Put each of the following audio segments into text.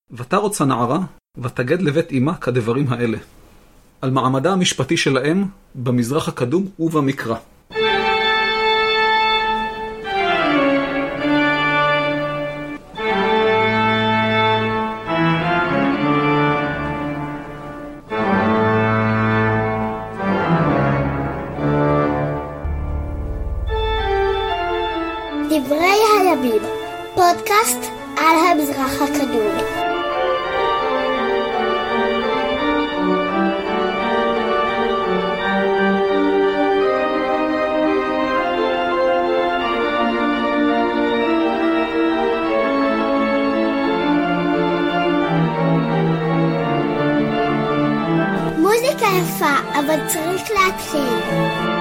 ותרוץ הנערה, ותגד לבית אמה כדברים האלה. על מעמדה המשפטי שלהם במזרח הקדום ובמקרא. דברי הימים, פודקאסט על המזרח הקדום. מוזיקה יפה, אבל צריך להתחיל.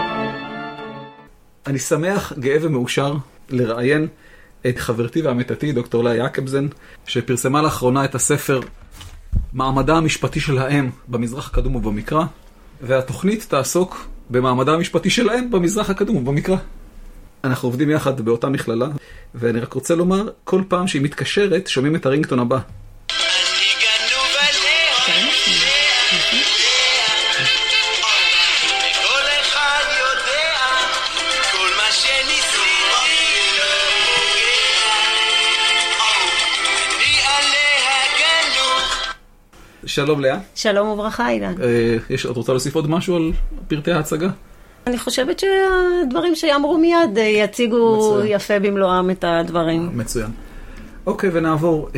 אני שמח, גאה ומאושר לראיין את חברתי ועמיתתי דוקטור לאה יעקובזן, שפרסמה לאחרונה את הספר מעמדה המשפטי של האם במזרח הקדום ובמקרא, והתוכנית תעסוק במעמדה המשפטי של האם במזרח הקדום ובמקרא. אנחנו עובדים יחד באותה מכללה, ואני רק רוצה לומר, כל פעם שהיא מתקשרת שומעים את הרינגטון הבא. שלום לאה. שלום וברכה אילן. את רוצה להוסיף עוד משהו על פרטי ההצגה? אני חושבת שהדברים שיאמרו מיד יציגו מצוין. יפה במלואם את הדברים. מצוין. אוקיי, ונעבור.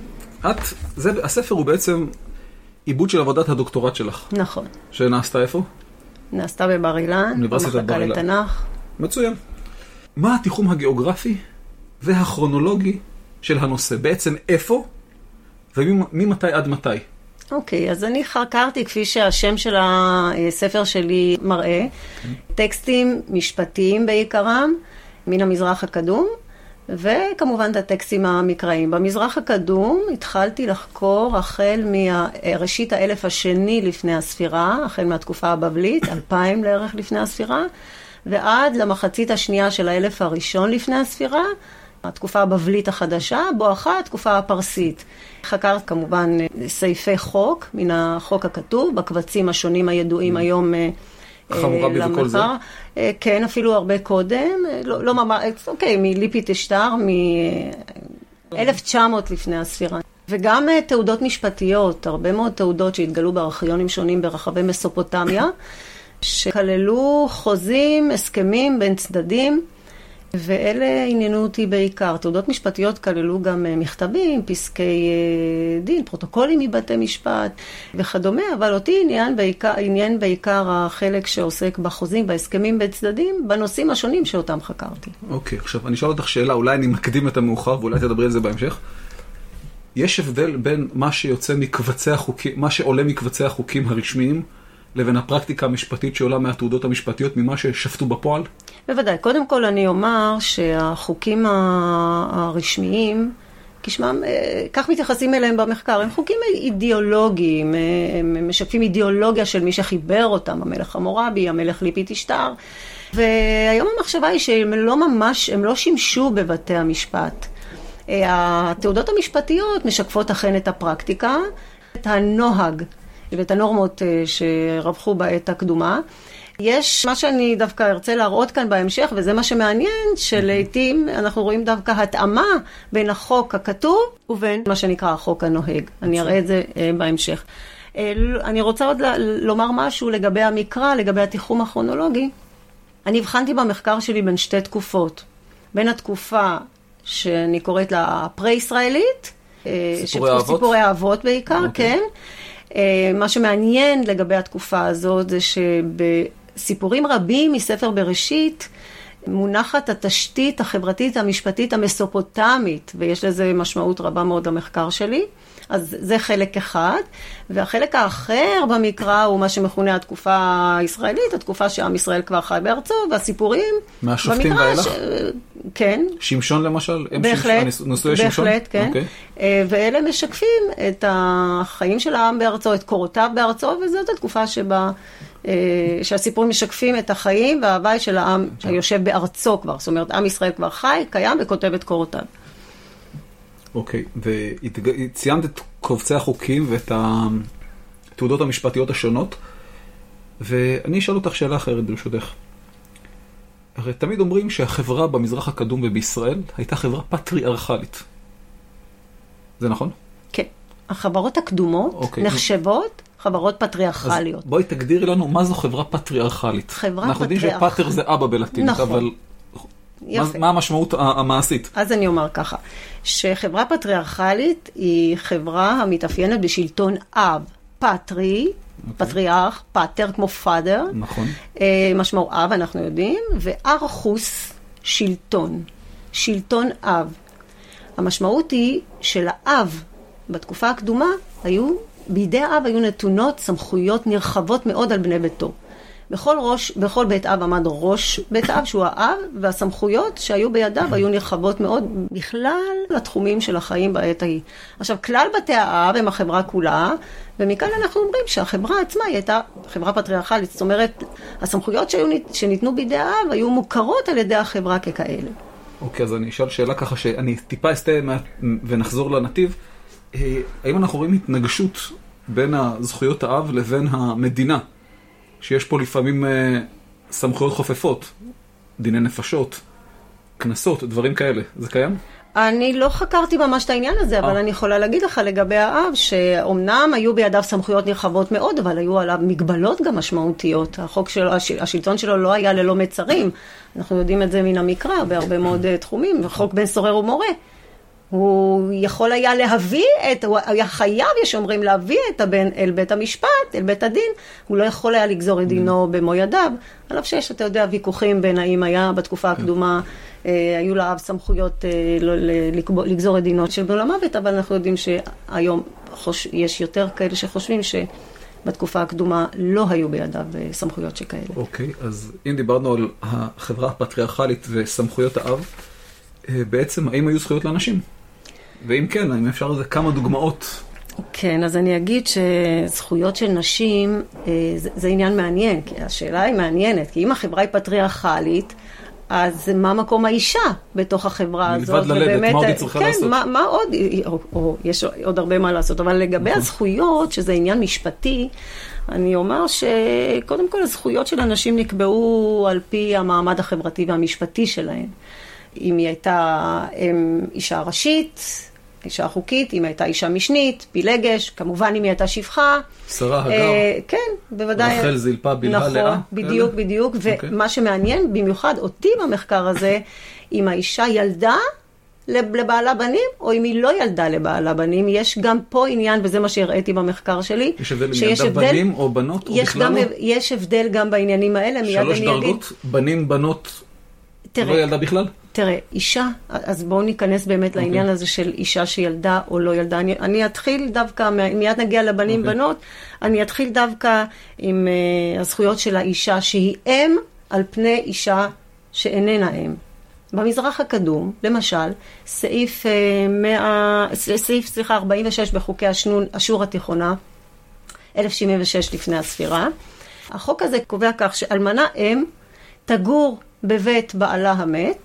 הספר הוא בעצם עיבוד של עבודת הדוקטורט שלך. נכון. שנעשתה איפה? נעשתה בבר אילן, במחלקה לתנ"ך. מצוין. מה התיחום הגיאוגרפי והכרונולוגי של הנושא? בעצם איפה וממתי עד מתי? אוקיי, אז אני חקרתי, כפי שהשם של הספר שלי מראה, טקסטים משפטיים בעיקרם, מן המזרח הקדום, וכמובן את הטקסטים המקראיים. במזרח הקדום התחלתי לחקור החל מראשית האלף השני לפני הספירה, החל מהתקופה הבבלית, 2000 לערך לפני הספירה, ועד למחצית השנייה של האלף הראשון לפני הספירה, התקופה הבבלית החדשה, בואכה התקופה הפרסית. חקרת כמובן סעיפי חוק, מן החוק הכתוב, בקבצים השונים הידועים היום חמורבי וכל זה? כן, אפילו הרבה קודם, לא ממש, אוקיי, מליפית אשתר, מ-1900 לפני הספירה. וגם תעודות משפטיות, הרבה מאוד תעודות שהתגלו בארכיונים שונים ברחבי מסופוטמיה, שכללו חוזים, הסכמים בין צדדים, ואלה עניינו אותי בעיקר. תעודות משפטיות כללו גם מכתבים, פסקי דין, פרוטוקולים מבתי משפט וכדומה, אבל אותי עניין בעיקר החלק שעוסק בחוזים, בהסכמים בין צדדים, בנושאים השונים שאותם חקרתי. אוקיי, עכשיו אני אשאל אותך שאלה, אולי אני מקדים את המאוחר ואולי תדברי על זה בהמשך. יש הבדל בין מה שיוצא מקבצי החוקים, מה שעולה מקבצי החוקים הרשמיים, לבין הפרקטיקה המשפטית שעולה מהתעודות המשפטיות ממה ששפטו בפועל? בוודאי. קודם כל אני אומר שהחוקים הרשמיים, כשמם, כך מתייחסים אליהם במחקר, הם חוקים אידיאולוגיים, הם משקפים אידיאולוגיה של מי שחיבר אותם, המלך חמורבי, המלך ליפית אשתר, והיום המחשבה היא שהם לא שימשו בבתי המשפט. התעודות המשפטיות משקפות אכן את הפרקטיקה, את הנוהג ואת הנורמות שרווחו בעת הקדומה. יש מה שאני דווקא ארצה להראות כאן בהמשך, וזה מה שמעניין, שלעיתים אנחנו רואים דווקא התאמה בין החוק הכתוב ובין מה שנקרא החוק הנוהג. אני אראה את זה בהמשך. אני רוצה עוד לומר משהו לגבי המקרא, לגבי התיחום הכרונולוגי. אני הבחנתי במחקר שלי בין שתי תקופות. בין התקופה שאני קוראת לה פרה-ישראלית, סיפורי האבות בעיקר, כן. מה שמעניין לגבי התקופה הזאת זה שבסיפורים רבים מספר בראשית מונחת התשתית החברתית המשפטית המסופוטמית, ויש לזה משמעות רבה מאוד למחקר שלי. אז זה חלק אחד, והחלק האחר במקרא הוא מה שמכונה התקופה הישראלית, התקופה שעם ישראל כבר חי בארצו, והסיפורים מהשופטים ואילך? כן. שמשון למשל? בהחלט, בהחלט, כן. ואלה משקפים את החיים של העם בארצו, את קורותיו בארצו, וזאת התקופה שבה, שהסיפורים משקפים את החיים וההווי של העם היושב בארצו כבר. זאת אומרת, עם ישראל כבר חי, קיים וכותב את קורותיו. אוקיי, וציינת את קובצי החוקים ואת התעודות המשפטיות השונות, ואני אשאל אותך שאלה אחרת ברשותך. הרי תמיד אומרים שהחברה במזרח הקדום ובישראל הייתה חברה פטריארכלית. זה נכון? כן. החברות הקדומות נחשבות חברות פטריארכליות. אז בואי תגדירי לנו מה זו חברה פטריארכלית. אנחנו יודעים שפטר זה אבא בלטינית, נכון. אבל מה המשמעות המעשית? אז אני אומר ככה, שחברה פטריארכלית היא חברה המתאפיינת בשלטון אב, פטריארך, פטר כמו פאדר, נכון. משמעו אב, אנחנו יודעים, וארכוס, שלטון אב. המשמעות היא שלאב בתקופה הקדומה בידי האב היו נתונות סמכויות נרחבות מאוד על בני ביתו. בכל בית אב עמד ראש בית אב שהוא האב, והסמכויות שהיו בידיו היו נרחבות מאוד בכלל לתחומים של החיים בעת ההיא. עכשיו, כלל בתי האב הם החברה כולה, ומכאן אנחנו אומרים שהחברה עצמה היא הייתה חברה פטריארכלית. זאת אומרת, הסמכויות שניתנו בידי האב היו מוכרות על ידי החברה ככאלה. אוקיי, אז אני אשאל שאלה ככה שאני טיפה אסתה ונחזור לנתיב. האם אנחנו רואים התנגשות בין הזכויות האב לבין המדינה? שיש פה לפעמים סמכויות חופפות, דיני נפשות, כנסות, דברים כאלה. זה קיים? אני לא חקרתי ממש את העניין הזה, אבל אני יכולה להגיד לך לגבי האב, שאומנם היו בידיו סמכויות נרחבות מאוד, אבל היו עליו מגבלות גם משמעותיות. השלטון שלו לא היה ללא מצרים. אנחנו יודעים את זה מן המקרא, בהרבה מאוד תחומים. חוק בן סורר ומורה. הוא יכול היה הוא היה חייב, יש אומרים, להביא את הבן אל בית המשפט, אל בית הדין. הוא לא יכול היה לגזור את דינו במו ידיו. על אף שיש, אתה יודע, ויכוחים בין האם היה בתקופה הקדומה, היו לאב סמכויות לגזור את דינו של בן המוות, אבל אנחנו יודעים שהיום יש יותר כאלה שחושבים שבתקופה הקדומה לא היו בידיו סמכויות שכאלה. אוקיי, אז אם דיברנו על החברה הפטריארכלית וסמכויות האב, בעצם האם היו זכויות לאנשים? ואם כן, האם אפשר לזה כמה דוגמאות? כן, אז אני אגיד שזכויות של נשים זה עניין מעניין, כי השאלה היא מעניינת, כי אם החברה היא פטריארכלית, אז מה מקום האישה בתוך החברה הזאת? מלבד ללדת, מה עוד היא צריכה לעשות? כן, מה עוד? יש עוד הרבה מה לעשות, אבל לגבי הזכויות, שזה עניין משפטי, אני אומר שקודם כל הזכויות של אנשים נקבעו על פי המעמד החברתי והמשפטי שלהן. אם היא הייתה אישה ראשית, אישה חוקית, אם הייתה אישה משנית, פילגש, כמובן אם היא הייתה שפחה. שרה, הגר. כן, בוודאי. רחל זלפה בלהה לאה. נכון, בדיוק. ומה שמעניין במיוחד אותי במחקר הזה, אם האישה ילדה לבעלה בנים, או אם היא לא ילדה לבעלה בנים, יש גם פה עניין, וזה מה שהראיתי במחקר שלי. יש הבדל אם ילדה בנים או בנות, או בכלל לא? יש הבדל גם בעניינים האלה. 3 דרגות, בנים, בנות, לא ילדה בכלל? תראה, אישה, אז בואו ניכנס באמת לעניין הזה של אישה שילדה או לא ילדה. אני אתחיל דווקא, מיד נגיע לבנים בנות, אני אתחיל דווקא עם הזכויות של האישה שהיא אם על פני אישה שאיננה אם. במזרח הקדום, למשל, סעיף 46 בחוקי אשור התיכונה, 1076 לפני הספירה, החוק הזה קובע כך שאלמנה אם תגור בבית בעלה המת,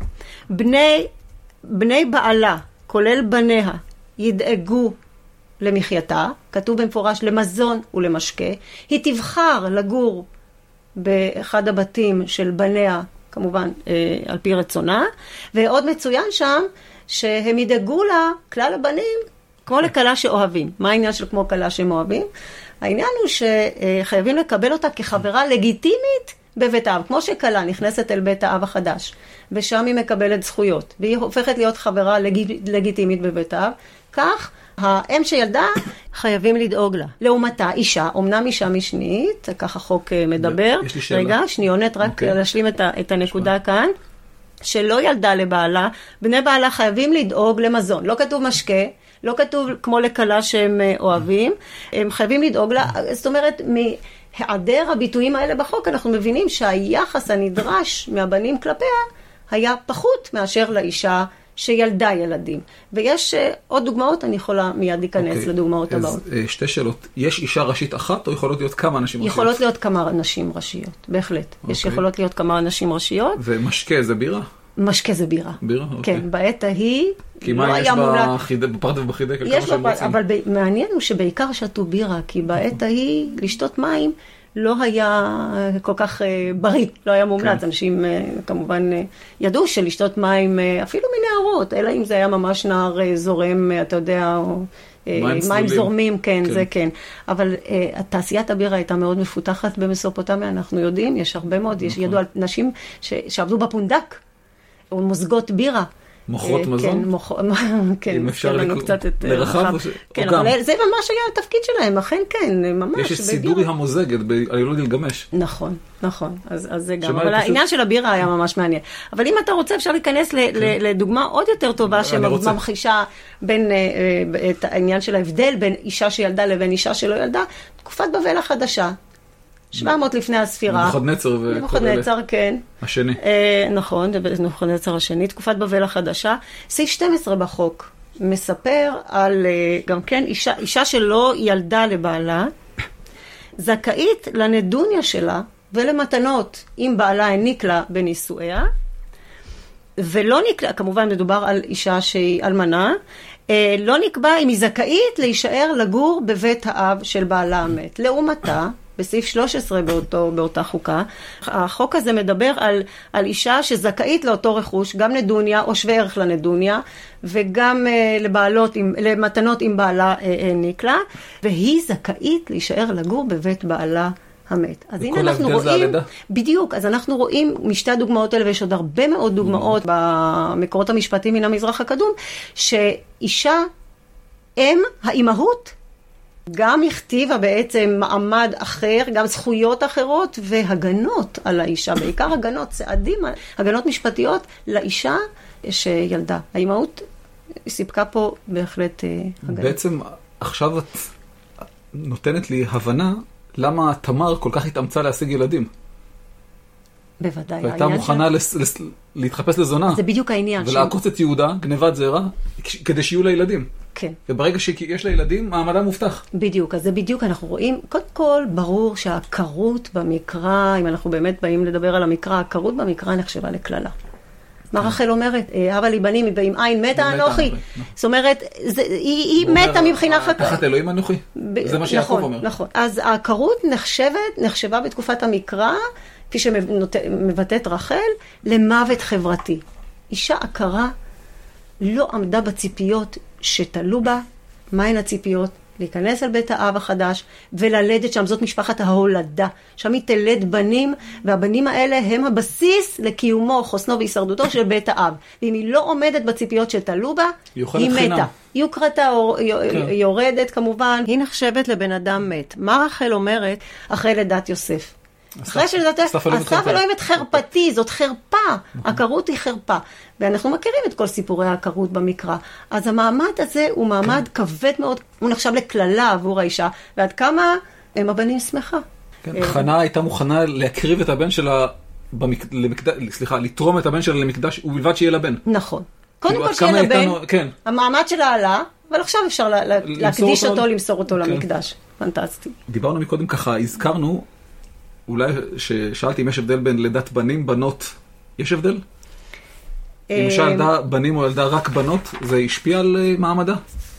בני בעלה, כולל בניה, ידאגו למחייתה, כתוב במפורש למזון ולמשקה, היא תבחר לגור באחד הבתים של בניה, כמובן על פי רצונה, ועוד מצוין שם שהם ידאגו לה, כלל הבנים, כמו לכלה שאוהבים. מה העניין של כמו כלה שהם אוהבים? העניין הוא שחייבים לקבל אותה כחברה לגיטימית בבית האב, כמו שכלה נכנסת אל בית האב החדש, ושם היא מקבלת זכויות, והיא הופכת להיות חברה לגיטימית בבית האב, כך האם שילדה חייבים לדאוג לה. לעומתה אישה, אומנם אישה משנית, ככה חוק מדבר. יש לי שאלה. רגע, שניונת, רק להשלים את הנקודה כאן, שלא ילדה לבעלה, בני בעלה חייבים לדאוג למזון. לא כתוב משקה, לא כתוב כמו לכלה שהם אוהבים, הם חייבים לדאוג לה, זאת אומרת, מהיעדר הביטויים האלה בחוק, אנחנו מבינים שהיחס הנדרש מהבנים כלפיה, היה פחות מאשר לאישה שילדה ילדים. ויש עוד דוגמאות, אני יכולה מיד להיכנס לדוגמאות הבאות. אז שתי שאלות. יש אישה ראשית אחת או יכולות להיות כמה נשים ראשיות? יכולות להיות כמה נשים ראשיות, בהחלט. יש יכולות להיות כמה נשים ראשיות. ומשקה זה בירה? משקה זה בירה. בירה? כן, בעת ההיא כי מה יש בפרט ובחידק על כמה שהם רוצים? אבל מעניין הוא שבעיקר שתו בירה, כי בעת ההיא לשתות מים לא היה כל כך בריא, לא היה מומלץ. אנשים כמובן ידעו שלשתות מים, אפילו מנהרות, אלא אם זה היה ממש נהר זורם, אתה יודע, או מים זורמים, כן, זה כן. אבל תעשיית הבירה הייתה מאוד מפותחת במסופוטמיה, אנחנו יודעים, יש הרבה מאוד, ידעו על נשים שעבדו בפונדק, או מוזגות בירה. מוכרות מזון? כן, אם אפשר לרחב. כן, אבל זה ממש היה התפקיד שלהם, אכן כן, ממש. יש את סידורי המוזגת בעלילות גילגמש. נכון, נכון, אז זה גם. אבל העניין של הבירה היה ממש מעניין. אבל אם אתה רוצה, אפשר להיכנס לדוגמה עוד יותר טובה, שממחישה בין את העניין של ההבדל בין אישה שילדה לבין אישה שלא ילדה, תקופת בבל החדשה. 700 לפני הספירה. נבוכדנצר, כן. השני. נכון, נבוכדנצר השני, תקופת בבל החדשה. סעיף 12 בחוק מספר על גם כן אישה שלא ילדה לבעלה, זכאית לנדוניה שלה ולמתנות אם בעלה העניק לה בנישואיה, ולא נקבע, כמובן מדובר על אישה שהיא אלמנה, לא נקבע אם היא זכאית להישאר לגור בבית האב של בעלה המת. לעומתה, בסעיף 13 באותה חוקה, החוק הזה מדבר על אישה שזכאית לאותו רכוש, גם נדוניה או שווה ערך לנדוניה, וגם למתנות עם בעלה העניק לה, והיא זכאית להישאר לגור בבית בעלה המת. אז הנה אנחנו רואים, בדיוק, אז אנחנו רואים משתי הדוגמאות האלה, ויש עוד הרבה מאוד דוגמאות במקורות המשפטיים מן המזרח הקדום, שאישה, האימהות, גם הכתיבה בעצם מעמד אחר, גם זכויות אחרות והגנות על האישה, בעיקר הגנות, צעדים, הגנות משפטיות לאישה שילדה. האימהות סיפקה פה בהחלט הגנות. בעצם עכשיו את נותנת לי הבנה למה תמר כל כך התאמצה להשיג ילדים. בוודאי. והייתה מוכנה להתחפש לזונה. זה בדיוק העניין. ולעקוץ את יהודה, גנבת זרע, כדי שיהיו לה ילדים. כן. וברגע שיש לה ילדים, מעמדה מובטח. בדיוק, אז זה בדיוק, אנחנו רואים, קודם כל, ברור שהעקרות במקרא, אם אנחנו באמת באים לדבר על המקרא, העקרות במקרא נחשבה לכללה. מה רחל אומרת? הבה לי בנים, ועם עין מתה אנוכי. זאת אומרת, היא מתה מבחינה חקלאית. תחת אלוהים אנוכי. זה מה שיעקב אומר. נכון. אז העקרות נחשבה בתקופת המקרא, כפי שמבטאת רחל, למוות חברתי. אישה עקרה לא עמדה בציפיות שתלו בה. מהן הציפיות? להיכנס אל בית האב החדש וללדת שם, זאת משפחת ההולדה. שם היא תלד בנים, והבנים האלה הם הבסיס לקיומו, חוסנו והישרדותו של בית האב. ואם היא לא עומדת בציפיות שתלו בה, היא מתה. יוקרתה יורדת כמובן, היא נחשבת לבן אדם מת. מה רחל אומרת אחרי לידת יוסף? אחרי שלידת יוסף, אסף אלוהים את חרפתי, זאת חרפה. עקרות היא חרפה. ואנחנו מכירים את כל סיפורי העקרות במקרא. אז המעמד הזה הוא מעמד כבד מאוד, הוא נחשב לכללה עבור האישה, ועד כמה הם הבנים שמחה. חנה הייתה מוכנה להקריב את הבן שלה, לתרום את הבן שלה למקדש, ובלבד שיהיה לה בן. נכון. קודם כל שיהיה לה בן, המעמד שלה עלה, אבל עכשיו אפשר להקדיש אותו, למסור אותו למקדש. פנטסטי. דיברנו מקודם ככה, הזכרנו, אולי ששאלתי אם יש הבדל בין לידת בנים, בנות, יש הבדל? אם אישה ילדה בנים או ילדה רק בנות, זה השפיע על מעמדה?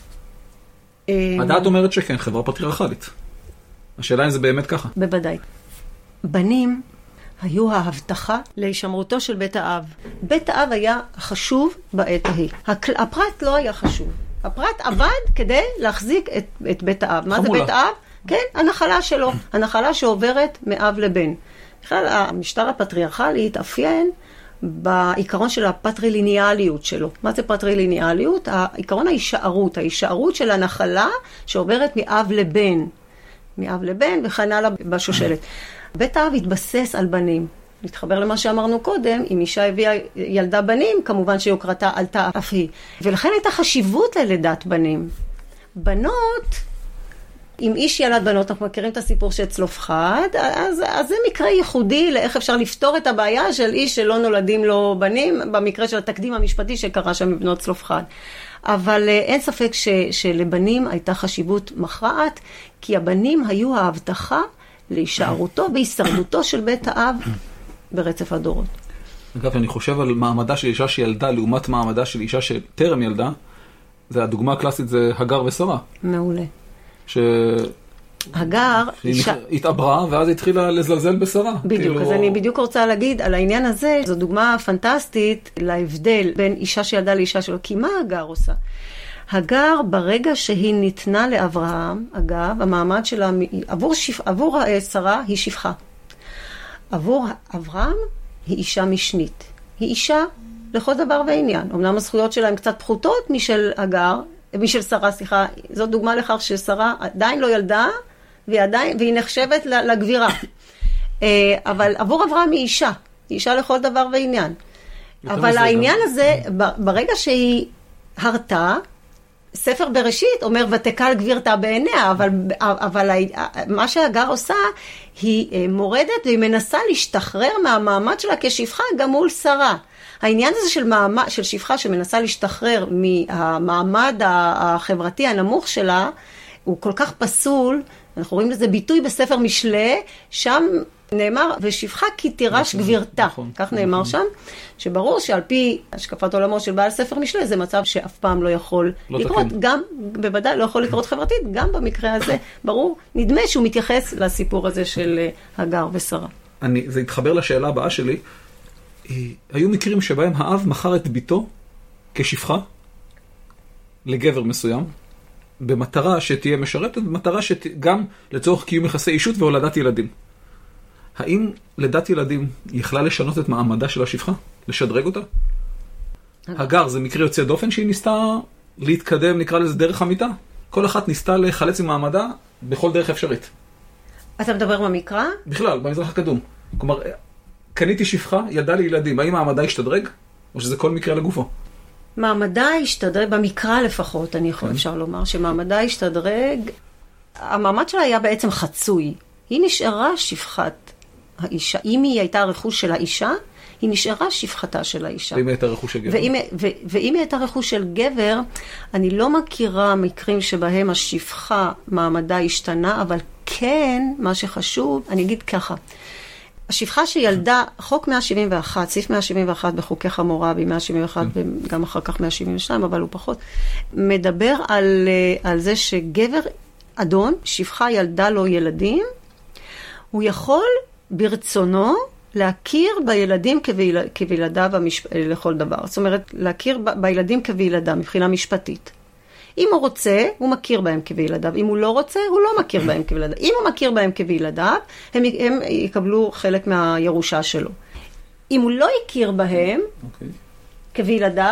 הדעת אומרת שכן, חברה פטריארכלית. השאלה אם זה באמת ככה. בוודאי. בנים היו ההבטחה להישמרותו של בית האב. בית האב היה חשוב בעת ההיא. הפרט לא היה חשוב. הפרט עבד כדי להחזיק את בית האב. מה זה בית האב? כן, הנחלה שלו. הנחלה שעוברת מאב לבן. בכלל, המשטר הפטריארכלי התאפיין בעיקרון של הפטריליניאליות שלו. מה זה פטריליניאליות? העיקרון ההישארות של הנחלה שעוברת מאב לבן. מאב לבן וכן הלאה בשושלת. בית האב התבסס על בנים. נתחבר למה שאמרנו קודם, אם אישה הביאה ילדה בנים, כמובן שיוקרתה עלתה אף היא. ולכן הייתה חשיבות ללידת בנים. בנות, אם איש ילד בנות, אנחנו מכירים את הסיפור של צלופחד, אז זה מקרה ייחודי לאיך אפשר לפתור את הבעיה של איש שלא נולדים לו בנים, במקרה של התקדים המשפטי שקרה שם מבנות צלופחד. אבל אין ספק שלבנים הייתה חשיבות מכרעת, כי הבנים היו ההבטחה להישארותו והישרדותו של בית האב ברצף הדורות. אגב, אני חושב על מעמדה של אישה שילדה לעומת מעמדה של אישה שטרם ילדה, זה הדוגמה הקלאסית, זה הגר ושרה. מעולה. הגר, היא התעברה, ואז התחילה לזלזל בשרה. בדיוק, אז אני בדיוק רוצה להגיד על העניין הזה, זו דוגמה פנטסטית להבדל בין אישה שילדה לאישה שלו, כי מה הגר עושה? הגר, ברגע שהיא ניתנה לאברהם, אגב, המעמד שלה, עבור שרה היא שפחה. עבור אברהם היא אישה משנית. היא אישה לכל דבר ועניין. אמנם הזכויות שלה הן קצת פחותות משל שרה, סליחה. זאת דוגמה לכך ששרה עדיין לא ילדה, והיא נחשבת לגבירה. אבל עבור אברהם היא אישה. היא אישה לכל דבר ועניין. אבל העניין הזה, ברגע שהיא הרתה, ספר בראשית אומר, ותקל גבירתה בעיניה, אבל מה שהגר עושה, היא מורדת והיא מנסה להשתחרר מהמעמד שלה כשפחה גם מול שרה. העניין הזה של שפחה שמנסה להשתחרר מהמעמד החברתי הנמוך שלה, הוא כל כך פסול, אנחנו רואים לזה ביטוי בספר משלי, שם נאמר, ושפחה כי תירש גבירתה. כך נאמר שם, שברור שעל פי השקפת עולמו של בעל ספר משלי, זה מצב שאף פעם לא יכול לקרות, גם, בוודאי לא יכול לקרות חברתית, גם במקרה הזה, ברור, נדמה שהוא מתייחס לסיפור הזה של הגר ושרה. זה התחבר לשאלה הבאה שלי, היו מקרים שבהם האב מכר את ביתו כשפחה לגבר מסוים, במטרה שתהיה משרתת, במטרה שגם לצורך קיום יחסי אישות והולדת ילדים. האם לידת ילדים יכלה לשנות את מעמדה של השפחה? לשדרג אותה? הגר, זה מקרה יוצא דופן שהיא ניסתה להתקדם, נקרא לזה דרך המיטה. כל אחת ניסתה לחלץ עם מעמדה בכל דרך אפשרית. אתה מדבר במקרא? בכלל, במזרח הקדום. כלומר, קניתי שפחה, ילדה לי ילדים. האם מעמדה השתדרג? או שזה כל מקרה לגופו? מעמדה השתדרג, במקרא לפחות, אפשר לומר, שמעמדה השתדרג, המעמד שלה היה בעצם חצוי. היא נשארה שפחת האישה. אם היא הייתה רכוש של האישה, היא נשארה שפחתה של האישה. ואם היא הייתה רכוש של גבר? ואם היא הייתה רכוש של גבר, אני לא מכירה מקרים שבהם השפחה מעמדה השתנה, אבל כן, מה שחשוב, אני אגיד ככה, השפחה שילדה, חוק 171, סעיף 171 בחוקי חמורבי, 171 וגם אחר כך 172, אבל הוא פחות, מדבר על זה שגבר אדון, שפחה ילדה לו ילדים, הוא יכול ברצונו להכיר בילדים כבילדיו לכל דבר. זאת אומרת, להכיר בילדים כבילדיו מבחינה משפטית. אם הוא רוצה, הוא מכיר בהם כבילדיו. אם הוא לא רוצה, הוא לא מכיר בהם כבילדיו. אם הוא מכיר בהם כבילדיו, הם יקבלו חלק מהירושה שלו. אם הוא לא הכיר בהם כבילדיו,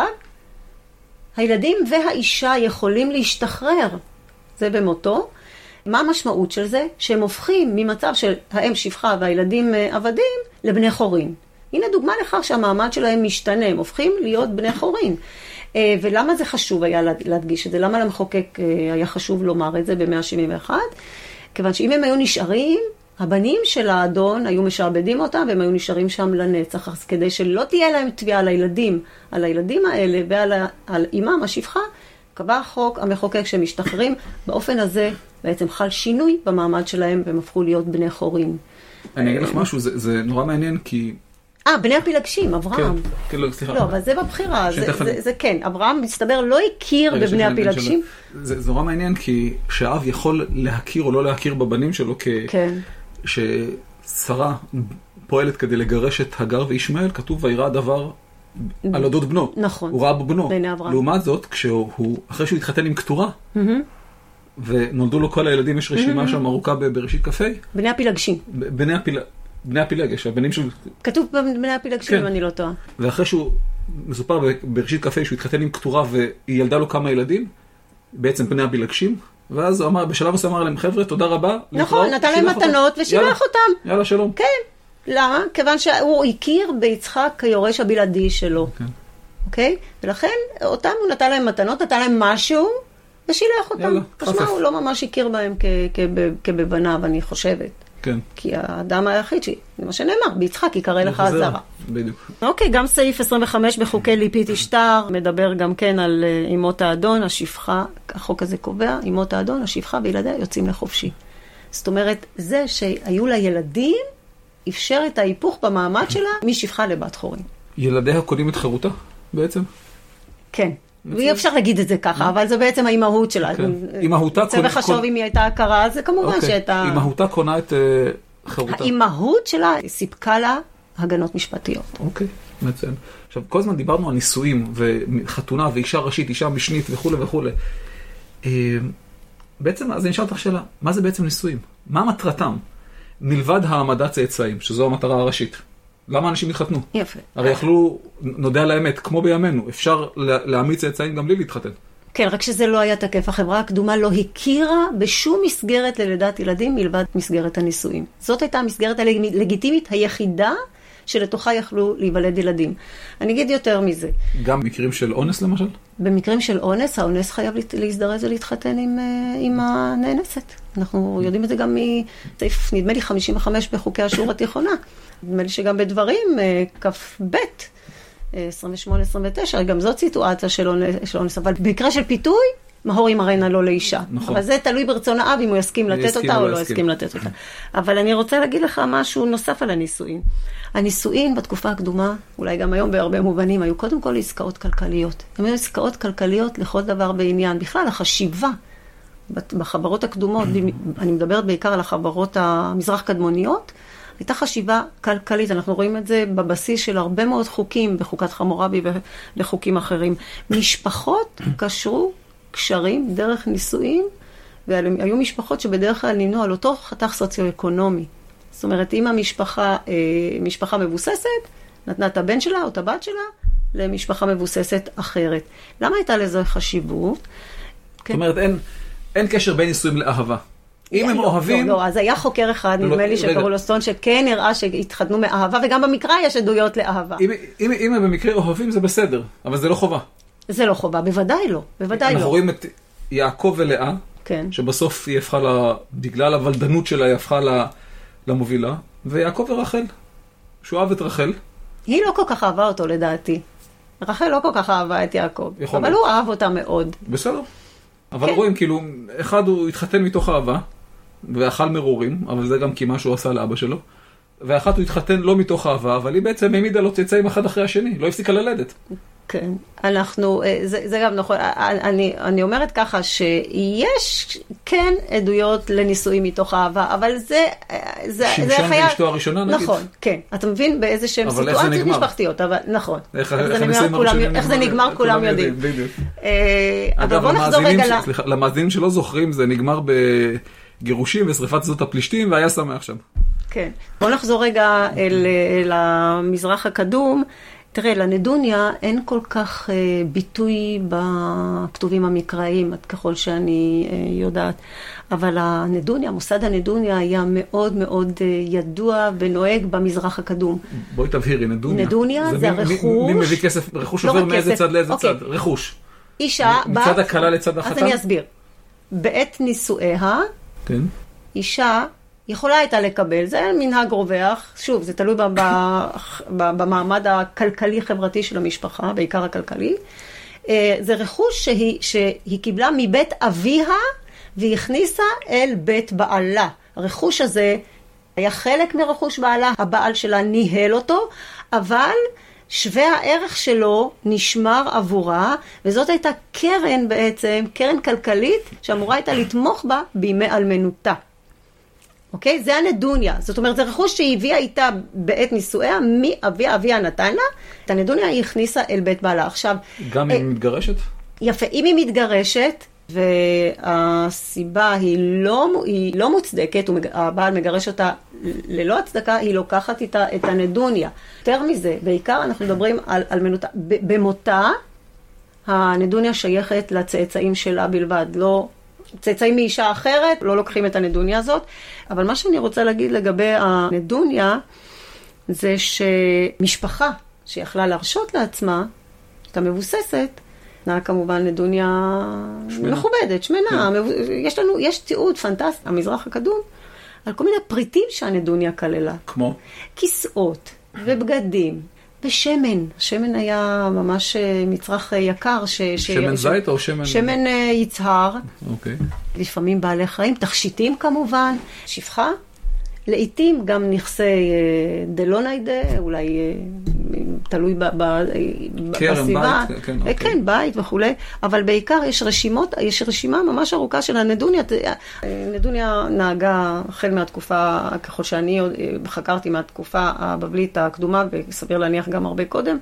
הילדים והאישה יכולים להשתחרר. זה במותו. מה המשמעות של זה? שהם הופכים ממצב של האם שפחה והילדים עבדים לבני חורין. הנה דוגמה לכך שהמעמד שלהם משתנה, הם הופכים להיות בני חורין. ולמה זה חשוב היה להדגיש את זה? למה למחוקק היה חשוב לומר את זה ב-171? כיוון שאם הם היו נשארים, הבנים של האדון היו משעבדים אותם, והם היו נשארים שם לנצח. אז כדי שלא תהיה להם תביעה על הילדים האלה ועל אימם, השפחה, קבע החוק, המחוקק שמשתחררים, באופן הזה בעצם חל שינוי במעמד שלהם, והם הפכו להיות בני חורין. אני אגיד לך משהו, זה נורא מעניין, כי... בני הפילגשים, אברהם. כן, לא, סליחה. לא, אבל זה בבחירה, זה כן. אברהם מסתבר לא הכיר בבני הפילגשים. זה נורא מעניין, כי שהאב יכול להכיר או לא להכיר בבנים שלו, ששרה פועלת כדי לגרש את הגר וישמעאל, כתוב וירא הדבר על אודות בנו. נכון. הוא ראה בבנו. בעיני אברהם. לעומת זאת, אחרי שהוא התחתן עם כתורה, ונולדו לו כל הילדים, יש רשימה שם ארוכה בראשית כ"ה. בני הפילגשים. בני הפילגש, הבנים של... כתוב בני הפילגשים, אני לא טועה. ואחרי שהוא מסופר בראשית כ"ה שהוא התחתן עם כתורה והיא ילדה לו כמה ילדים, בעצם בני הפילגשים, ואז הוא אמר, בשלב מסוים אמר להם, חבר'ה, תודה רבה. נכון, נתן להם מתנות ושיבח אותם. יאללה, שלום. כן. למה? כיוון שהוא הכיר ביצחק כיורש הבלעדי שלו. אוקיי? ולכן אותם הוא נתן להם מתנות, נתן להם משהו, ושילח אותם. תשמע, הוא לא ממש הכיר בהם כבבניו, אני חושבת. כן. כי האדם היחיד, זה מה שנאמר, ביצחק יקרא לך הזרע. בדיוק. אוקיי, גם סעיף 25 בחוקי ליפית אשתר, מדבר גם כן על אמות האדון, השפחה, החוק הזה קובע, אמות האדון, השפחה וילדיה יוצאים לחופשי. זאת אומרת, זה שהיו לה ילדים, אפשר את ההיפוך במעמד שלה משפחה לבת חורין. ילדיה קונים את חירותה בעצם? כן. ואי אפשר להגיד את זה ככה, אבל זה בעצם האימהות שלה. אימהותה צריך לחשוב אם היא הייתה הכרה, זה כמובן שהייתה... אימהותה קונה את חירותה. האימהות שלה סיפקה לה הגנות משפטיות. אוקיי, מצוין. עכשיו, כל הזמן דיברנו על נישואים, וחתונה, ואישה ראשית, אישה משנית וכו' וכו'. בעצם, אז אני אשאל אותך שאלה, מה זה בעצם נישואים? מה מטרתם? מלבד העמדת צאצאים, שזו המטרה הראשית. למה אנשים התחתנו? יפה. הרי יכלו, נודע לאמת, כמו בימינו, אפשר להעמיד צאצאים גם בלי להתחתן. כן, רק שזה לא היה תקף. החברה הקדומה לא הכירה בשום מסגרת ללידת ילדים מלבד מסגרת הנישואים. זאת הייתה המסגרת הלגיטימית היחידה שלתוכה יכלו להיוולד ילדים. אני אגיד יותר מזה. גם מקרים של אונס למשל? במקרים של אונס, האונס חייב להזדרז ולהתחתן עם הנאנסת. אנחנו יודעים את זה גם מסעיף, נדמה לי 55 בחוקי השיעור התיכונה. נדמה לי שגם בדברים, כ"ב, 28-29, גם זאת סיטואציה של אונס, אבל במקרה של פיתוי, מהור ימרנה לא לאישה. נכון. אבל זה תלוי ברצון האב אם הוא יסכים לתת אותה או לא יסכים לתת אותה. אבל אני רוצה להגיד לך משהו נוסף על הנישואין. הנישואין בתקופה הקדומה, אולי גם היום בהרבה מובנים, היו קודם כל עסקאות כלכליות. הם היו עסקאות כלכליות לכל דבר בעניין. בכלל, החשיבה בחברות הקדומות, אני מדברת בעיקר על החברות המזרח קדמוניות, הייתה חשיבה כלכלית. אנחנו רואים את זה בבסיס של הרבה מאוד חוקים, בחוקת חמורבי ולחוקים אחרים. משפחות קשרו קשרים דרך נישואים, והיו משפחות שבדרך כלל נמנו על אותו חתך סוציו-אקונומי. זאת אומרת, אם המשפחה, משפחה מבוססת, נתנה את הבן שלה או את הבת שלה למשפחה מבוססת אחרת. למה הייתה לזה חשיבות? זאת אומרת, אין קשר בין נישואים לאהבה. אם הם אוהבים... לא, אז היה חוקר אחד, נדמה לי שקראו לו סטון, שכן נראה שהתחתנו מאהבה, וגם במקרא יש עדויות לאהבה. אם הם במקרה אוהבים זה בסדר, אבל זה לא חובה. זה לא חובה, בוודאי לא, בוודאי לא. אנחנו רואים את יעקב ולאה, שבסוף היא הפכה בגלל הוולדנות שלה היא הפכה למובילה, ויעקב ורחל, שהוא אהב את רחל. היא לא כל כך אהבה אותו לדעתי. רחל לא כל כך אהבה את יעקב, אבל הוא אהב אותה מאוד. בסדר. אבל רואים כאילו, אחד הוא התחתן מתוך אהבה, ואכל מרורים, אבל זה גם כי מה שהוא עשה לאבא שלו, ואחת הוא התחתן לא מתוך אהבה, אבל היא בעצם העמידה לו צאצאים אחד אחרי השני, לא הפסיקה ללדת. כן, אנחנו, זה גם נכון, אני אומרת ככה שיש כן עדויות לנישואים מתוך אהבה, אבל זה שמשון ואשתו הראשונה נגיד? נכון, כן, אתה מבין באיזה שהן סיטואציות משפחתיות, אבל נכון. איך זה נגמר כולם יודעים. אגב, למאזינים שלא זוכרים, זה נגמר בגירושים ושריפת שדות הפלישתים, והיה שמח שם. כן, בוא נחזור רגע אל המזרח הקדום. תראה, לנדוניה אין כל כך ביטוי בכתובים המקראיים, עד ככל שאני יודעת. אבל הנדוניה, מוסד הנדוניה היה מאוד מאוד ידוע ונוהג במזרח הקדום. בואי תבהירי, נדוניה. נדוניה זה הרכוש. מי מביא כסף? רכוש עובר מאיזה צד לאיזה צד? רכוש. אישה, מצד הקלה לצד החתן? אז אני אסביר. בעת נישואיה, אישה יכולה הייתה לקבל, זה מנהג רווח, שוב, זה תלוי במעמד הכלכלי-חברתי של המשפחה, בעיקר הכלכלי. זה רכוש שהיא קיבלה מבית אביה, והיא הכניסה אל בית בעלה. הרכוש הזה היה חלק מרכוש בעלה, הבעל שלה ניהל אותו, אבל שווה הערך שלו נשמר עבורה, וזאת הייתה קרן בעצם, קרן כלכלית, שאמורה הייתה לתמוך בה בימי אלמנותה. אוקיי? זה הנדוניה. זאת אומרת, זה רכוש שהיא הביאה איתה בעת נישואיה, אביה נתן לה, את הנדוניה היא הכניסה אל בית בעלה. עכשיו... גם אם היא מתגרשת? יפה. אם היא מתגרשת, והסיבה היא לא מוצדקת, הבעל מגרש אותה ללא הצדקה, היא לוקחת איתה את הנדוניה. יותר מזה, בעיקר אנחנו מדברים על אלמנותה. במותה, הנדוניה שייכת לצאצאים שלה בלבד, לא... צאצאים מאישה אחרת, לא לוקחים את הנדוניה הזאת. אבל מה שאני רוצה להגיד לגבי הנדוניה, זה שמשפחה שיכלה להרשות לעצמה, הייתה מבוססת, כמובן נדוניה מכובדת, שמנה. יש תיעוד פנטסטי, המזרח הקדום, על כל מיני פריטים שהנדוניה כללה. כמו? כיסאות ובגדים. ושמן. שמן היה ממש מצרך יקר. שמן זית או שמן? שמן יצהר. אוקיי. לפעמים בעלי חיים, תכשיטים כמובן, שפחה. לעתים גם נכסי דלוניידה, אולי תלוי בסביבה. כן, בית וכו'. אבל בעיקר יש רשימה ממש ארוכה של הנדוניה. נדוניה נהגה החל מהתקופה, ככל שאני חקרתי מהתקופה הבבלית הקדומה, וסביר להניח גם הרבה קודם,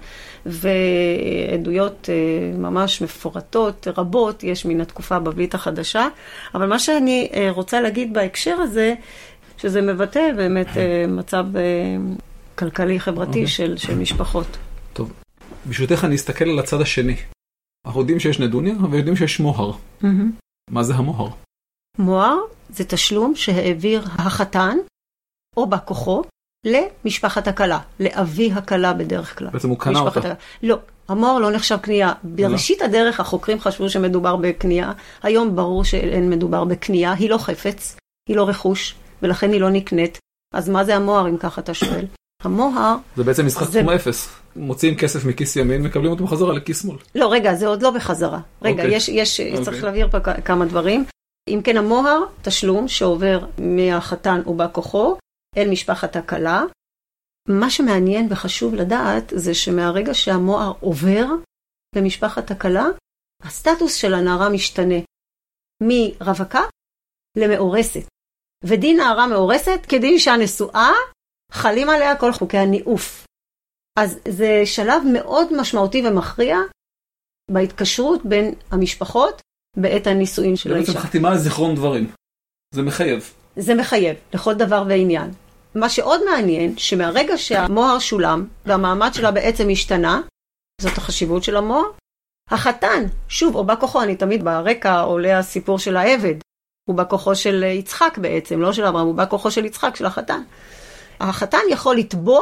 ועדויות ממש מפורטות, רבות, יש מן התקופה הבבלית החדשה. אבל מה שאני רוצה להגיד בהקשר הזה, שזה מבטא באמת מצב כלכלי חברתי של משפחות. טוב, בשביתך אני אסתכל על הצד השני. אנחנו יודעים שיש נדוניה, ויודעים שיש מוהר. מה זה המוהר? מוהר זה תשלום שהעביר החתן, או בא כוחו, למשפחת הכלה, לאבי הכלה בדרך כלל. בעצם הוא קנה אותה. לא, המוהר לא נחשב קנייה. בראשית הדרך החוקרים חשבו שמדובר בקנייה. היום ברור שאין מדובר בקנייה, היא לא חפץ, היא לא רכוש, ולכן היא לא נקנית. אז מה זה המוהר אם ככה אתה שואל? המוהר... זה בעצם משחק סכום אפס. מוציאים כסף מכיס ימין, מקבלים אותו בחזרה לכיס שמאל. לא, רגע, זה עוד לא בחזרה. רגע, צריך להבהיר פה כמה דברים. אם כן, המוהר, תשלום שעובר מהחתן ובא כוחו אל משפחת הכלה. מה שמעניין וחשוב לדעת זה שמהרגע שהמוהר עובר למשפחת הכלה, הסטטוס של הנערה משתנה מרווקה למאורסת. ודין נערה מאורסת כדין אישה נשואה, חלים עליה כל חוקי הניאוף. אז זה שלב מאוד משמעותי ומכריע בהתקשרות בין המשפחות בעת הנישואין של האישה. זה בעצם חתימה על זיכרון דברים. זה מחייב. זה מחייב, לכל דבר ועניין. מה שעוד מעניין, שמהרגע שהמוהר שולם, והמעמד שלה בעצם השתנה, זאת החשיבות של המוהר, החתן, שוב, או בא כוחו, אני תמיד ברקע עולה הסיפור של העבד, הוא בא כוחו של יצחק בעצם, לא של אברהם, הוא בא כוחו של יצחק, של החתן. החתן יכול לתבוע